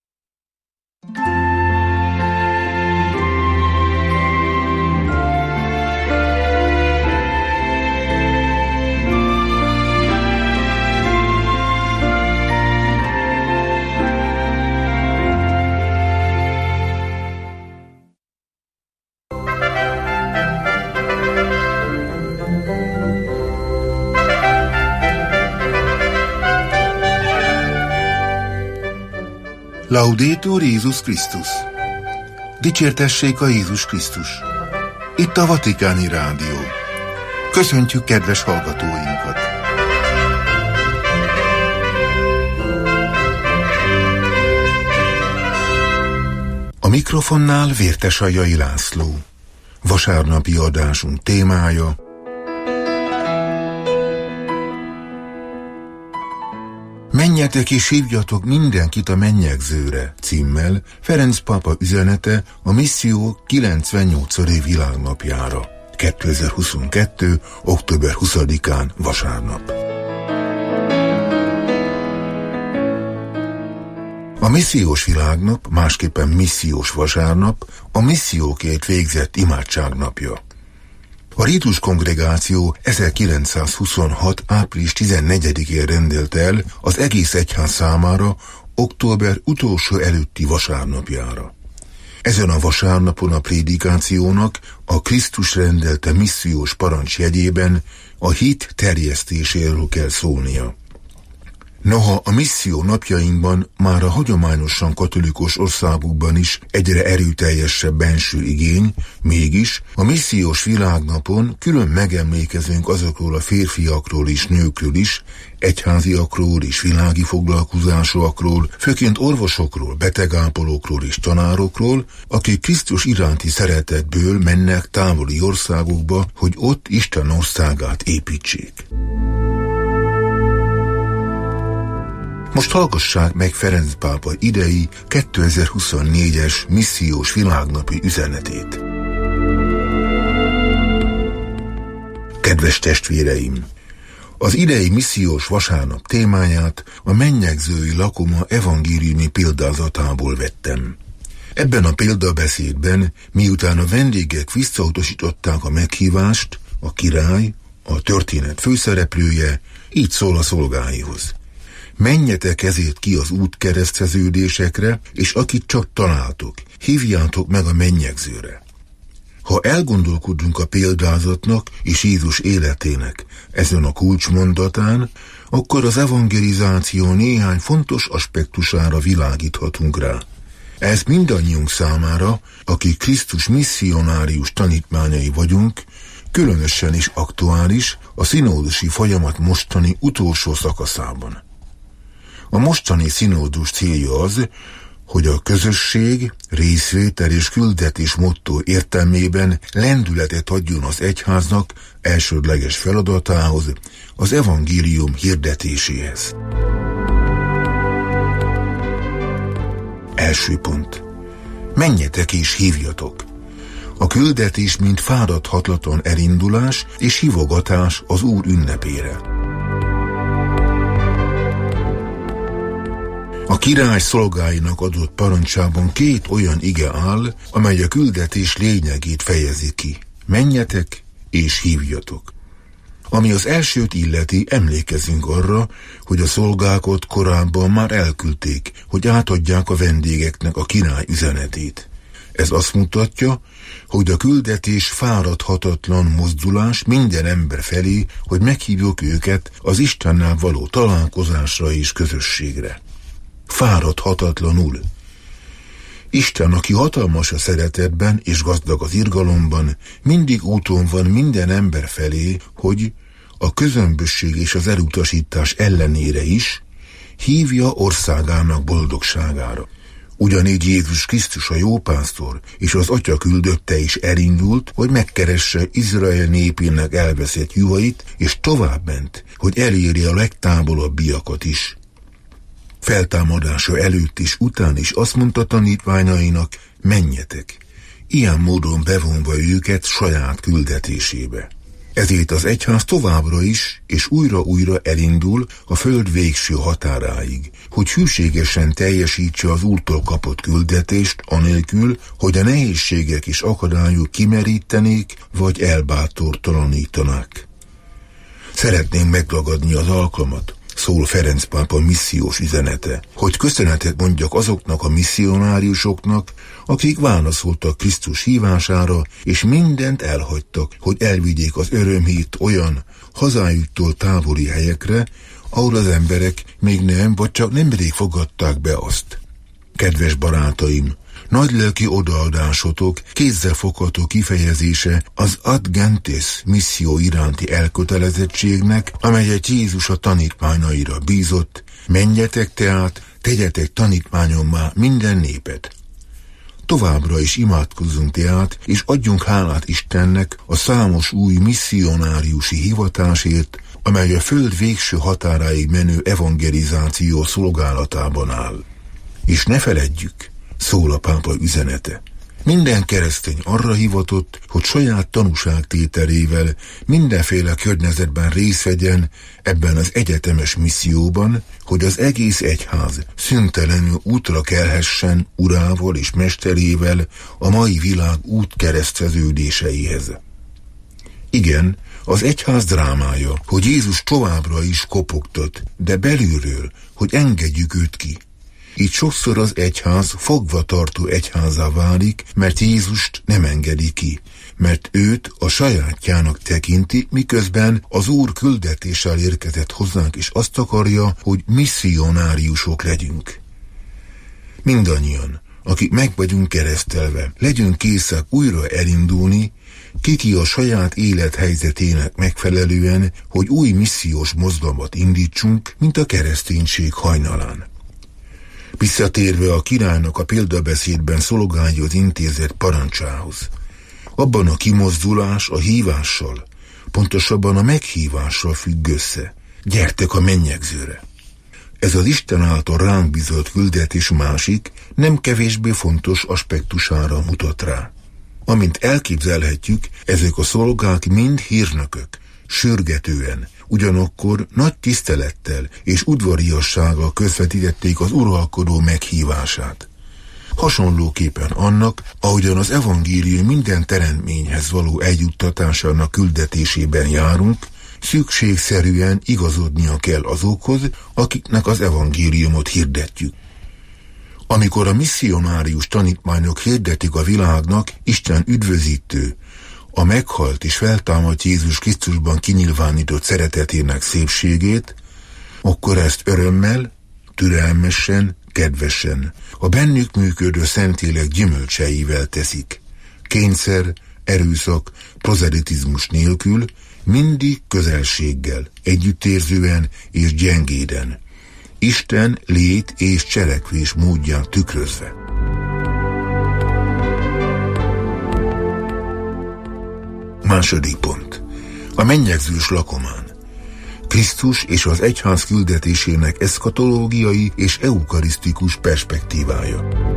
Laudetur Jézus Krisztus! Dicsértessék a Jézus Krisztus! Itt a Vatikáni Rádió. Köszöntjük kedves hallgatóinkat! A mikrofonnál Vértesajai László. Vasárnapi adásunk témája: Menjetek és hívjatok mindenkit a mennyegzőre címmel Ferenc pápa üzenete a misszió kilencvennyolcadik világnapjára, kétezer-huszonkettő. október huszadikán vasárnap. A missziós világnap, másképpen missziós vasárnap, a missziókért végzett imádságnapja. A Rítus Kongregáció ezerkilencszázhuszonhat. április tizennegyedikén rendelt el az egész egyház számára október utolsó előtti vasárnapjára. Ezen a vasárnapon a prédikációnak a Krisztus rendelte missziós parancs jegyében a hit terjesztéséről kell szólnia. Noha a misszió napjainkban már a hagyományosan katolikus országokban is egyre erőteljesebb benső igény, mégis a missziós világnapon külön megemlékezünk azokról a férfiakról és nőkről is, egyháziakról és világi foglalkozásúakról, főként orvosokról, betegápolókról és tanárokról, akik Krisztus iránti szeretetből mennek távoli országokba, hogy ott Isten országát építsék. Most hallgassák meg Ferenc pápa idei kétezer-huszonnégyes missziós világnapi üzenetét. Kedves testvéreim! Az idei missziós vasárnap témáját a Mennyegzői Lakoma evangéliumi példázatából vettem. Ebben a példabeszédben, miután a vendégek visszautasították a meghívást, a király, a történet főszereplője így szól a szolgáihoz. Menjetek ezért ki az útkereszteződésekre, és akit csak találtok, hívjátok meg a mennyegzőre. Ha elgondolkodunk a példázatnak és Jézus életének ezen a kulcsmondatán, akkor az evangelizáció néhány fontos aspektusára világíthatunk rá. Ez mindannyiunk számára, akik Krisztus misszionárius tanítmányai vagyunk, különösen is aktuális a szinódusi folyamat mostani utolsó szakaszában. A mostani szinódus célja az, hogy a közösség, részvétel és küldetés motto értelmében lendületet adjon az egyháznak elsődleges feladatához, az evangélium hirdetéséhez. Első pont. Menjetek és hívjatok. A küldetés mint fáradhatatlan elindulás és hívogatás az Úr ünnepére. A király szolgáinak adott parancsában két olyan ige áll, amely a küldetés lényegét fejezi ki. Menjetek és hívjatok. Ami az elsőt illeti, emlékezzünk arra, hogy a szolgákat korábban már elküldték, hogy átadják a vendégeknek a király üzenetét. Ez azt mutatja, hogy a küldetés fáradhatatlan mozdulás minden ember felé, hogy meghívjuk őket az Istennel való találkozásra és közösségre. Fáradhatatlanul. Isten, aki hatalmas a szeretetben és gazdag az irgalomban, mindig úton van minden ember felé, hogy a közömbösség és az elutasítás ellenére is hívja országának boldogságára. Ugyanígy Jézus Krisztus a jópásztor és az Atya küldötte is elindult, hogy megkeresse Izrael népének elveszett juhait, és továbbment, hogy elérje a legtávolabbiakat is. Feltámadása előtt és után is azt mondta tanítványainak, menjetek, ilyen módon bevonva őket saját küldetésébe. Ezért az egyház továbbra is és újra-újra elindul a föld végső határáig, hogy hűségesen teljesítse az Úrtól kapott küldetést, anélkül, hogy a nehézségek és akadályok kimerítenék vagy elbátortalanítanák. Szeretném megragadni az alkalmat, szól Ferenc pápa missziós üzenete, hogy köszönetet mondjak azoknak a misszionáriusoknak, akik válaszoltak Krisztus hívására, és mindent elhagytak, hogy elvigyék az örömhírt olyan hazájuktól távoli helyekre, ahol az emberek még nem, vagy csak nemrég fogadták be azt. Kedves barátaim, nagylelki odaadásotok, kézzelfogható kifejezése az ad gentes misszió iránti elkötelezettségnek, amelyet Jézus a tanítványaira bízott. Menjetek tehát, tegyetek tanítványommá minden népet. Továbbra is imádkozzunk tehát, és adjunk hálát Istennek a számos új misszionáriusi hivatásért, amely a föld végső határáig menő evangelizáció szolgálatában áll. És ne feledjük, szól a pápa üzenete. Minden keresztény arra hivatott, hogy saját tanúságtételével mindenféle környezetben részt vegyen ebben az egyetemes misszióban, hogy az egész egyház szüntelenül útra kelhessen urával és mesterével a mai világ útkereszteződéseihez. Igen, az egyház drámája, hogy Jézus továbbra is kopogtat, de belülről, hogy engedjük őt ki. Így sokszor az egyház fogva tartó egyházá válik, mert Jézust nem engedi ki, mert őt a sajátjának tekinti, miközben az Úr küldetéssel érkezett hozzánk, és azt akarja, hogy misszionáriusok legyünk. Mindannyian, akik meg vagyunk keresztelve, legyünk készek újra elindulni, kiki a saját élethelyzetének megfelelően, hogy új missziós mozgalmat indítsunk, mint a kereszténység hajnalán. Visszatérve a királynak a példabeszédben szolgálja intézet parancsához. Abban a kimozdulás a hívással, pontosabban a meghívással függ össze. Gyertek a mennyegzőre! Ez az Isten által ránk bizott küldetés másik, nem kevésbé fontos aspektusára mutat rá. Amint elképzelhetjük, ezek a szolgák mind hírnökök, sürgetően, ugyanakkor nagy tisztelettel és udvariassággal közvetítették az uralkodó meghívását. Hasonlóképpen annak, ahogyan az evangélium minden teremtményhez való eljuttatásának küldetésében járunk, szükségszerűen igazodnia kell azokhoz, akiknek az evangéliumot hirdetjük. Amikor a misszionárius tanítmányok hirdetik a világnak Isten üdvözítő, a meghalt és feltámadt Jézus Krisztusban kinyilvánított szeretetének szépségét, akkor ezt örömmel, türelmesen, kedvesen, a bennük működő Szentlélek gyümölcseivel teszik. Kényszer, erőszak, prozelitizmus nélkül, mindig közelséggel, együttérzően és gyengéden. Isten lét és cselekvés módján tükrözve. Második pont. A mennyegzős lakomán. Krisztus és az egyház küldetésének eszkatológiai és eukarisztikus perspektívája.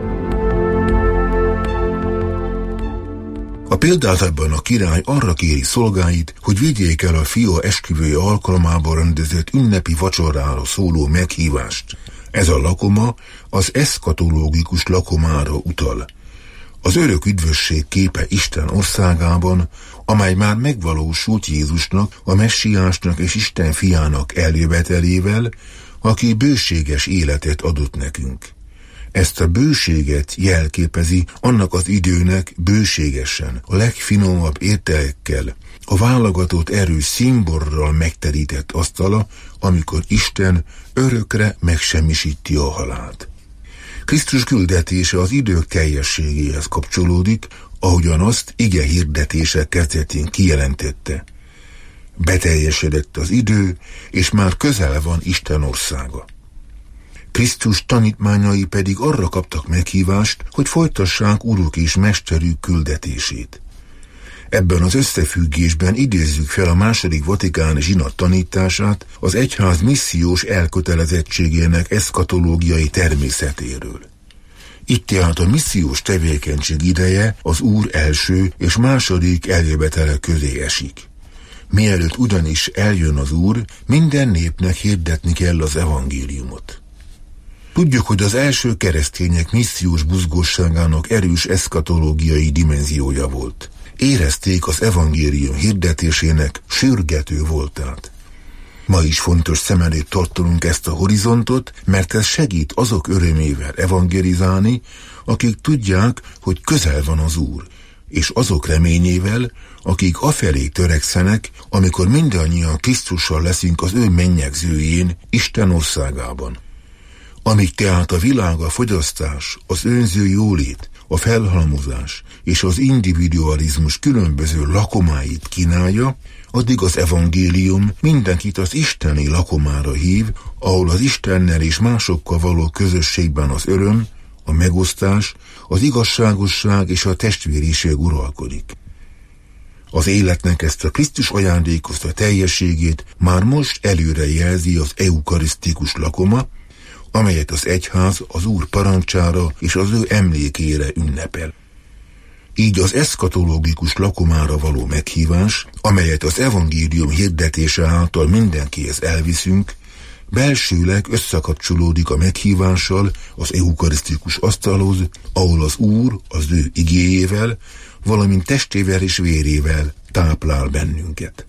A példázatban a király arra kéri szolgáit, hogy vigyék el a fia esküvője alkalmában rendezett ünnepi vacsorára szóló meghívást. Ez a lakoma az eszkatológikus lakomára utal. Az örök üdvösség képe Isten országában, amely már megvalósult Jézusnak, a messiásnak és Isten fiának eljövetelével, aki bőséges életet adott nekünk. Ezt a bőséget jelképezi annak az időnek bőségesen, a legfinomabb értelekkel, a válogatott erős színborral megterített asztala, amikor Isten örökre megsemmisíti a halált. Krisztus küldetése az idők teljességéhez kapcsolódik, ahogyan azt ige hirdetése kezdetén kijelentette. Beteljesedett az idő, és már közel van Isten országa. Krisztus tanítmányai pedig arra kaptak meghívást, hogy folytassák uruk és mesterük küldetését. Ebben az összefüggésben idézzük fel a második vatikáni zsinat tanítását az egyház missziós elkötelezettségének eszkatológiai természetéről. Itt tehát a missziós tevékenység ideje az Úr első és második eljövetele közé esik. Mielőtt ugyanis eljön az Úr, minden népnek hirdetni kell az evangéliumot. Tudjuk, hogy az első keresztények missziós buzgosságának erős eszkatológiai dimenziója volt. Érezték az evangélium hirdetésének sürgető voltát. Ma is fontos szem előtt tartanunk ezt a horizontot, mert ez segít azok örömével evangelizálni, akik tudják, hogy közel van az Úr, és azok reményével, akik afelé törekszenek, amikor mindannyian Krisztussal leszünk az ő mennyegzőjén, Isten országában. Amíg tehát a világ a fogyasztás, az önző jólét, a felhalmozás és az individualizmus különböző lakomáit kínálja, addig az evangélium mindenkit az isteni lakomára hív, ahol az Istennel és másokkal való közösségben az öröm, a megosztás, az igazságosság és a testvériség uralkodik. Az életnek ezt a Krisztus ajándékozta teljességét már most előre jelzi az eukarisztikus lakoma, amelyet az egyház az Úr parancsára és az ő emlékére ünnepel. Így az eszkatológikus lakomára való meghívás, amelyet az evangélium hirdetése által mindenkihez elviszünk, belsőleg összekapcsolódik a meghívással az eukarisztikus asztalhoz, ahol az Úr az ő igéjével, valamint testével és vérével táplál bennünket.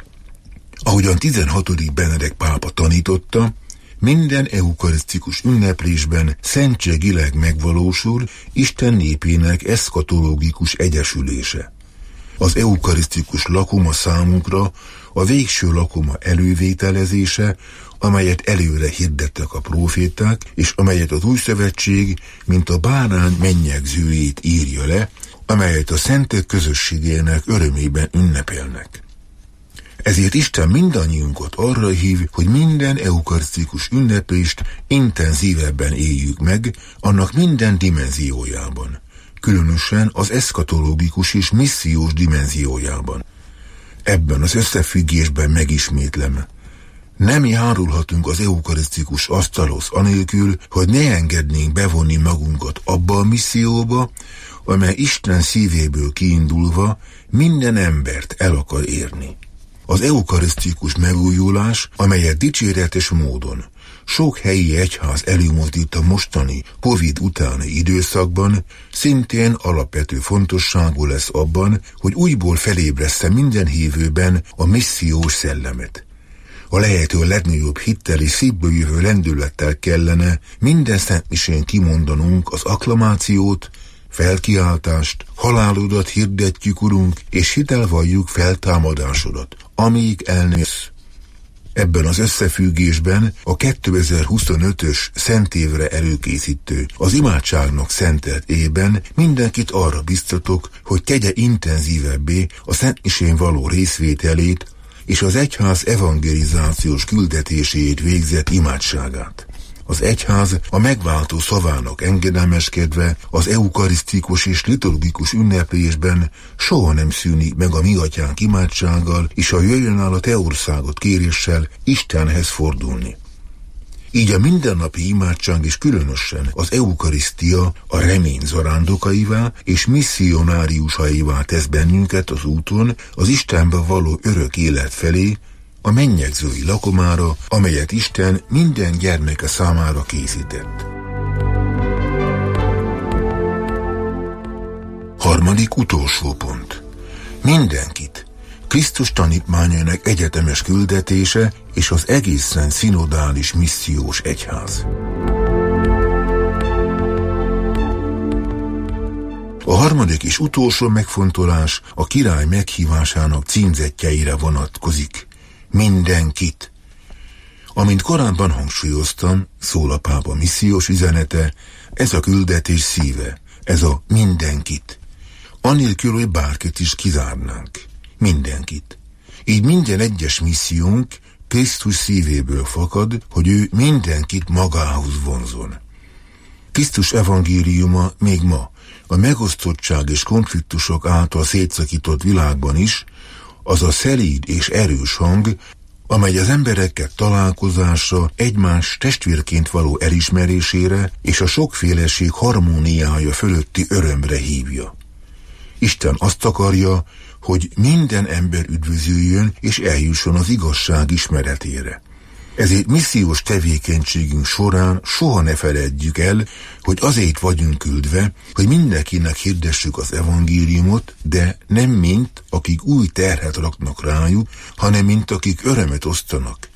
Ahogyan tizenhatodik Benedek pápa tanította, minden eukarisztikus ünneplésben szentségileg megvalósul Isten népének eszkatológikus egyesülése. Az eukarisztikus lakoma számunkra a végső lakoma elővételezése, amelyet előre hirdettek a próféták, és amelyet az új szövetség, mint a bárány mennyegzőjét írja le, amelyet a szentek közösségének örömében ünnepelnek. Ezért Isten mindannyiunkat arra hív, hogy minden eukarisztikus ünneplést intenzívebben éljük meg, annak minden dimenziójában, különösen az eszkatológikus és missziós dimenziójában. Ebben az összefüggésben megismétlem. Nem járulhatunk az eukarisztikus asztalhoz anélkül, hogy ne engednénk bevonni magunkat abba a misszióba, amely Isten szívéből kiindulva minden embert el akar érni. Az eukarisztikus megújulás, amelyet dicséretes módon sok helyi egyház előmozdít a mostani Covid utáni időszakban, szintén alapvető fontosságú lesz abban, hogy újból felébreszte minden hívőben a missziós szellemet. A lehető legnagyobb hittel és szívből jövő lendülettel kellene minden szentmisén kimondanunk az akklamációt, felkiáltást, halálodat hirdetjük, Urunk, és hitel valljuk feltámadásodat, amíg elnősz. Ebben az összefüggésben a kétezer-huszonötös Szent évre előkészítő, az imádságnak szentelt évben mindenkit arra biztatok, hogy tegye intenzívebbé a szentmisén való részvételét és az egyház evangelizációs küldetéséért végzett imádságát. Az egyház a megváltó szavának engedelmeskedve az eukarisztikus és liturgikus ünneplésben soha nem szűnik meg a mi atyánk imádsággal és a jöjjön el a te országot kéréssel Istenhez fordulni. Így a mindennapi imádság és különösen az eukarisztia a remény zarándokaivá és misszionáriusaivá tesz bennünket az úton az Istenbe való örök élet felé, a mennyegzői lakomára, amelyet Isten minden gyermeke számára készített. Harmadik utolsó pont. Mindenkit Krisztus tanítmányainak egyetemes küldetése és az egészen szinodális missziós egyház. A harmadik és utolsó megfontolás a király meghívásának címzettjeire vonatkozik. Mindenkit. Amint korábban hangsúlyoztam, szól a pápa missziós üzenete, ez a küldetés szíve, ez a mindenkit. Anélkül, hogy bárkit is kizárnánk. Mindenkit. Így minden egyes missziónk Krisztus szívéből fakad, hogy ő mindenkit magához vonzon. Krisztus evangéliuma még ma, a megosztottság és konfliktusok által szétszakított világban is, az a szelíd és erős hang, amely az emberekkel találkozásra, egymás testvérként való elismerésére és a sokféleség harmóniája fölötti örömre hívja. Isten azt akarja, hogy minden ember üdvözüljön és eljusson az igazság ismeretére. Ezért missziós tevékenységünk során soha ne feledjük el, hogy azért vagyunk küldve, hogy mindenkinek hirdessük az evangéliumot, de nem mint, akik új terhet raknak rájuk, hanem mint akik örömet osztanak.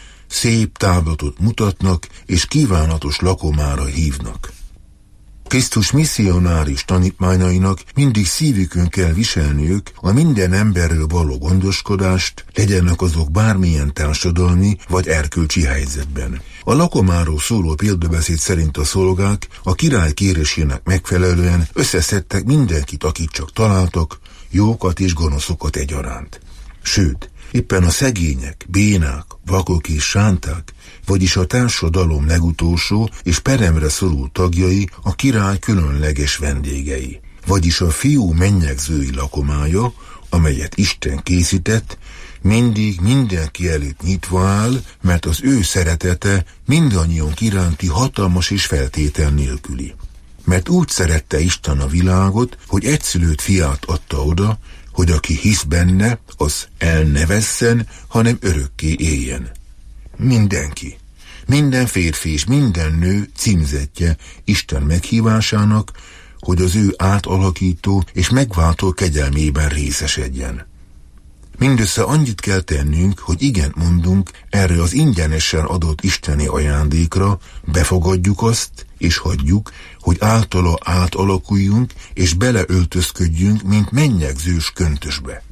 Szép távlatot mutatnak, és kívánatos lakomára hívnak. Krisztus misszionáris tanítmányainak mindig szívükön kell viselniük a minden emberről való gondoskodást, legyenek azok bármilyen társadalmi vagy erkölcsi helyzetben. A lakomáról szóló példabeszéd szerint a szolgák a király kérésének megfelelően összeszedtek mindenkit, akit csak találtak, jókat és gonoszokat egyaránt. Sőt, éppen a szegények, bénák, vakok és sánták, vagyis a társadalom legutolsó és peremre szorult tagjai a király különleges vendégei, vagyis a fiú mennyegzői lakomája, amelyet Isten készített, mindig mindenki előtt nyitva áll, mert az ő szeretete mindannyiunk iránti hatalmas és feltétel nélküli. Mert úgy szerette Isten a világot, hogy egyszülött fiát adta oda, hogy aki hisz benne, az el ne vesszen, hanem örökké éljen. Mindenki, minden férfi és minden nő címzettje Isten meghívásának, hogy az ő átalakító és megváltó kegyelmében részesedjen. Mindössze annyit kell tennünk, hogy igent mondunk erre az ingyenesen adott isteni ajándékra, befogadjuk azt, és hagyjuk, hogy általa átalakuljunk, és beleöltözködjünk, mint mennyegzős köntösbe.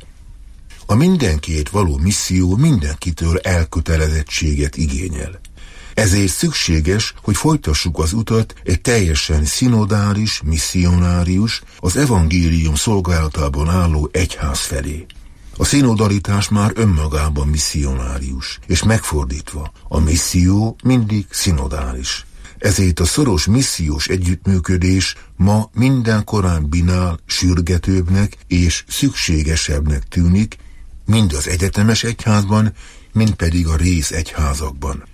A mindenkiért való misszió mindenkitől elkötelezettséget igényel. Ezért szükséges, hogy folytassuk az utat egy teljesen szinodális, misszionárius, az evangélium szolgálatában álló egyház felé. A szinodalitás már önmagában misszionárius, és megfordítva, a misszió mindig szinodális. Ezért a szoros missziós együttműködés ma minden korábbinál sürgetőbbnek és szükségesebbnek tűnik, mind az egyetemes egyházban, mind pedig a részegyházakban.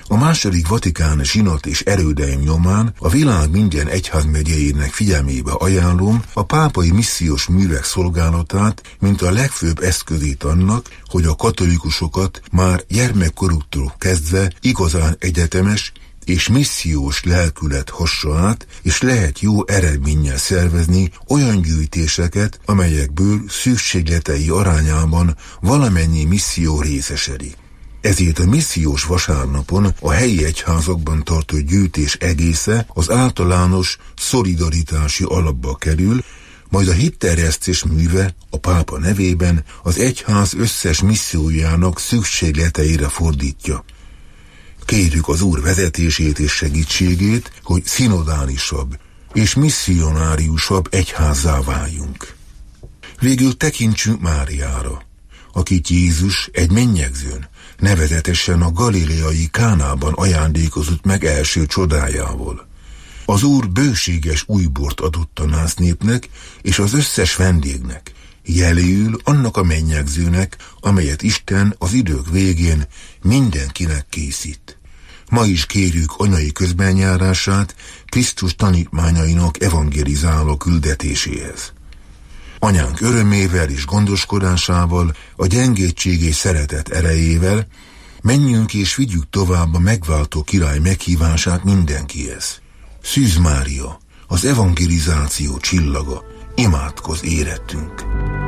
A második Vatikán zsinat és erődeim nyomán a világ minden egyházmegyéjének figyelmébe ajánlom a pápai missziós művek szolgálatát, mint a legfőbb eszközét annak, hogy a katolikusokat már gyermekkoruktól kezdve igazán egyetemes és missziós lelkület hassa át, és lehet jó eredménnyel szervezni olyan gyűjtéseket, amelyekből szükségletei arányában valamennyi misszió részesedik. Ezért a missziós vasárnapon a helyi egyházakban tartó gyűjtés egésze az általános szolidaritási alapba kerül, majd a hitterjesztés műve a pápa nevében az egyház összes missziójának szükségleteire fordítja. Kérjük az Úr vezetését és segítségét, hogy szinodálisabb és misszionáriusabb egyházzá váljunk. Végül tekintsünk Máriára, akit Jézus egy mennyegzőn, nevezetesen a galileai Kánában ajándékozott meg első csodájával. Az Úr bőséges újbort adott a nász népnek és az összes vendégnek, jeléül annak a mennyegzőnek, amelyet Isten az idők végén mindenkinek készít. Ma is kérjük anyai közbenjárását Krisztus tanítmányainak evangelizáló küldetéséhez. Anyánk örömével és gondoskodásával, a gyengétség és szeretet erejével menjünk és vigyük tovább a megváltó király meghívását mindenkihez. Szűz Mária, az evangelizáció csillaga, imádkozz érettünk!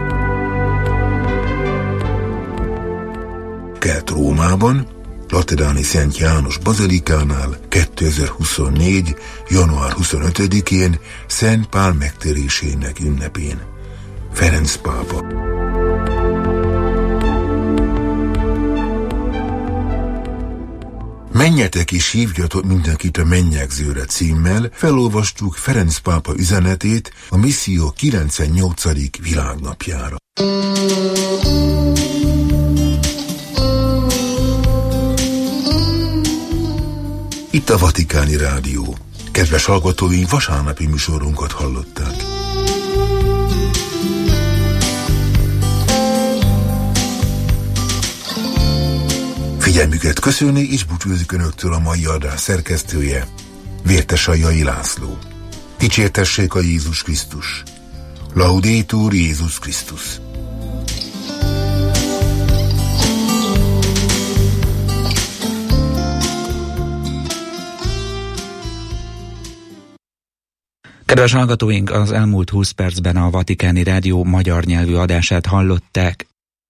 Kelt Rómában, Lateráni Szent János Bazilikánál kétezer-huszonnégy. január huszonötödikén Szent Pál megtérésének ünnepén. Ferenc pápa. Menjetek és hívjatok mindenkit a mennyegzőre címmel felolvastuk Ferenc pápa üzenetét a misszió kilencvennyolcadik világnapjára. Itt a Vatikáni Rádió. Kedves hallgatóink, vasárnapi műsorunkat hallották. Figyelmüket köszönni és búcsúzik Önöktől a mai adás szerkesztője, Vértesai László. Dicsértessék a Jézus Krisztus. Laudetur Jézus Krisztus.
Kedves hallgatóink, az elmúlt húsz percben a Vatikáni Rádió magyar nyelvű adását hallották.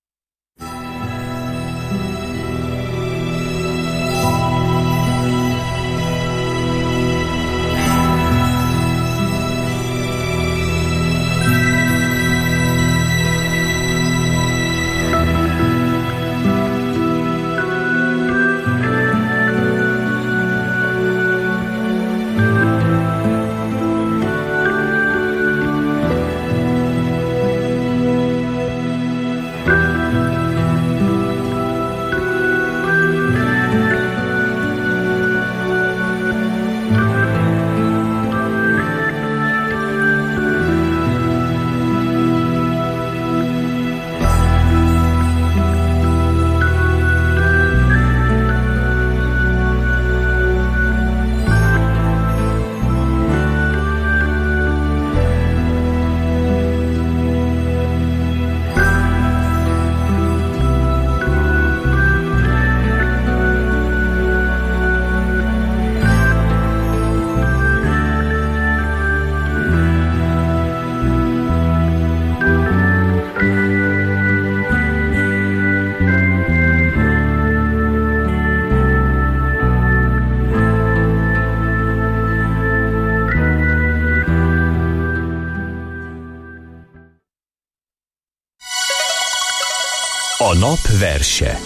A nap verse.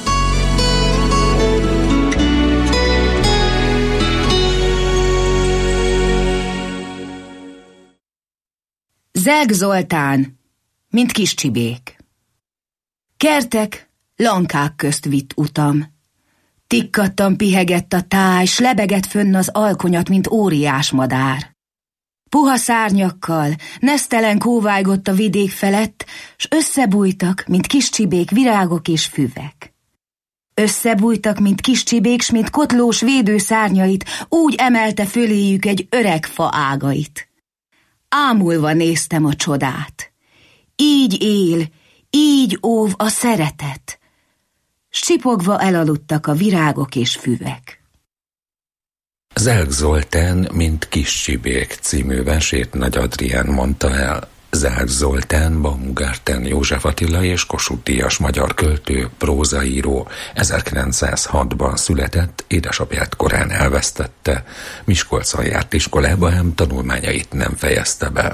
Zeg Zoltán, mint kis csibék. Kertek, lankák közt vitt utam. Tikkattan pihegett a táj, s lebegett fönn az alkonyat, mint óriás madár. Puha szárnyakkal, nesztelen kóvájgott a vidék felett, s összebújtak, mint kis csibék, virágok és füvek. Összebújtak, mint kis csibék, s mint kotlós védőszárnyait, úgy emelte föléjük egy öreg fa ágait. Ámulva néztem a csodát. Így él, így óv a szeretet. S csipogva elaludtak a virágok és füvek.
Zelk Zoltán, mint Kis csibék című versét Nagy Adrián mondta el. Zelk Zoltán, Baumgarten József Attila és Kossuth Díjas magyar költő, prózaíró, ezerkilencszázhatban született, édesapját korán elvesztette, Miskolcon járt iskolába, ám tanulmányait nem fejezte be.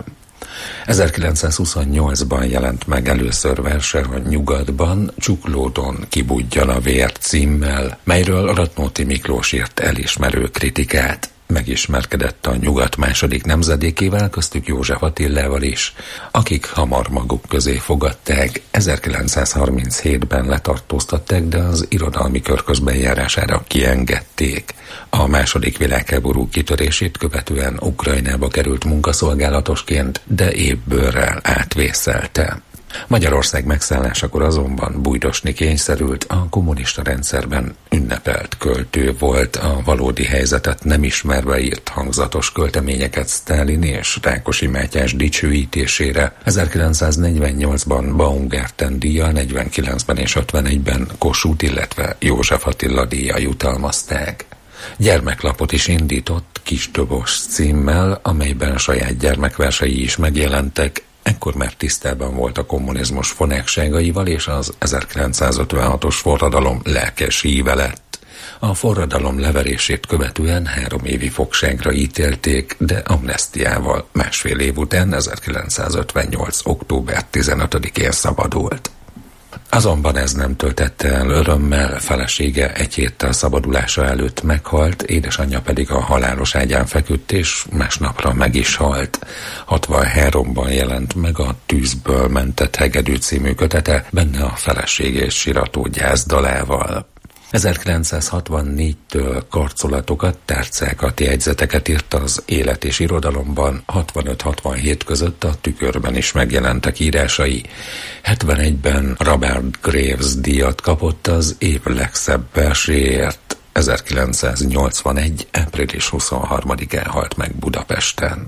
ezerkilencszázhuszonnyolcban jelent meg először verse a Nyugatban, Csuklódon kibudjan a vér címmel, melyről Radnóti Miklós írt elismerő kritikát. Megismerkedett a Nyugat második nemzedékével, köztük József Attilával is, akik hamar maguk közé fogadták. ezerkilencszázharminchétben letartóztatták, de az irodalmi kör közbenjárására kiengedték. A második világháború kitörését követően Ukrajnába került munkaszolgálatosként, de évbőrrel átvészelte. Magyarország megszállásakor azonban bújdosni kényszerült, a kommunista rendszerben ünnepelt költő volt, a valódi helyzetet nem ismerve írt hangzatos költeményeket Sztálin és Rákosi Mátyás dicsőítésére. ezerkilencszáznegyvennyolcban Baumgarten díjjal, negyvenkilencben és ötvenegyben Kossuth, illetve József Attila díjjal jutalmazták. Gyermeklapot is indított Kis Dobos címmel, amelyben saját gyermekversei is megjelentek. Ekkor már tisztában volt a kommunizmus fonákságaival, és az ezerkilencszázötvenhatos forradalom lelkes híve lett. A forradalom leverését követően három évi fogságra ítélték, de amnesztiával másfél év után, ezerkilencszázötvennyolc. október tizenötödikén szabadult. Azonban ez nem töltette el örömmel, felesége egy héttel szabadulása előtt meghalt, édesanyja pedig a halálos ágyán feküdt, és másnapra meg is halt. hatvanháromban jelent meg a Tűzből mentett hegedű című kötete, benne a felesége és sirató gyászdalával. ezerkilencszázhatvannégytől karcolatokat, tárcákat, jegyzeteket írt az Élet és Irodalomban, hatvanöt-hatvanhét között a Tükörben is megjelentek írásai. hetvenegyben Robert Graves díjat kapott az év legszebb verséért. ezerkilencszáznyolcvanegy. április huszonharmadikán halt meg Budapesten.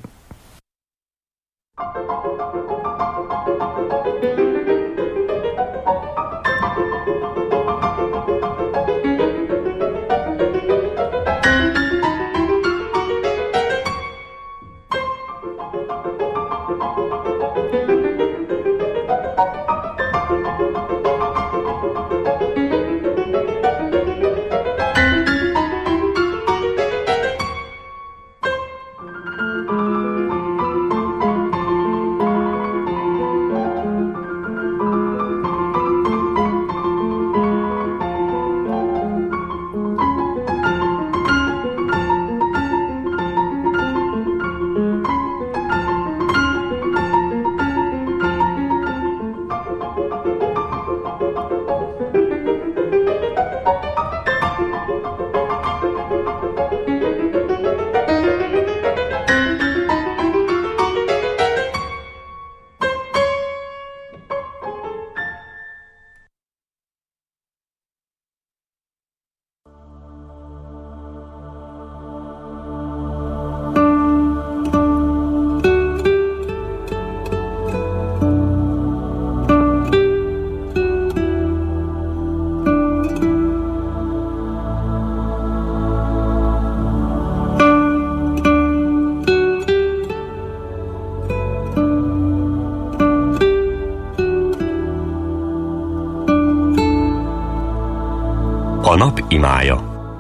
A nap imája.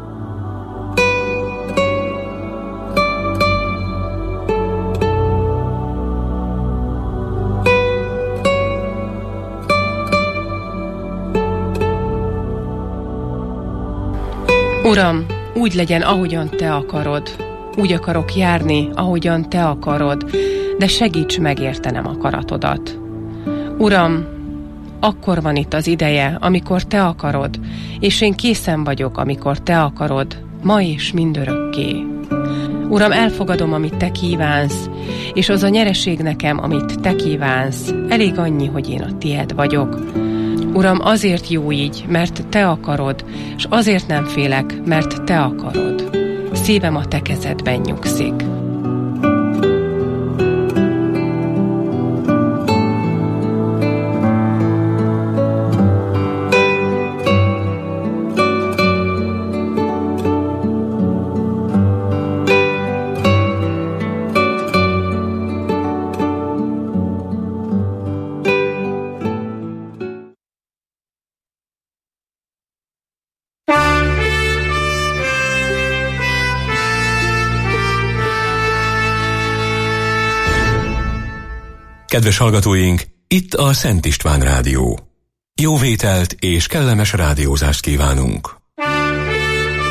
Uram, úgy legyen, ahogyan te akarod. Úgy akarok járni, ahogyan te akarod, de segíts megértenem akaratodat. Uram, akkor van itt az ideje, amikor te akarod, és én készen vagyok, amikor te akarod, ma és mindörökké. Uram, elfogadom, amit te kívánsz, és az a nyereség nekem, amit te kívánsz, elég annyi, hogy én a tied vagyok. Uram, azért jó így, mert te akarod, és azért nem félek, mert te akarod. Szívem a te kezedben nyugszik.
Kedves hallgatóink, itt a Szent István Rádió. Jó vételt és kellemes rádiózást kívánunk!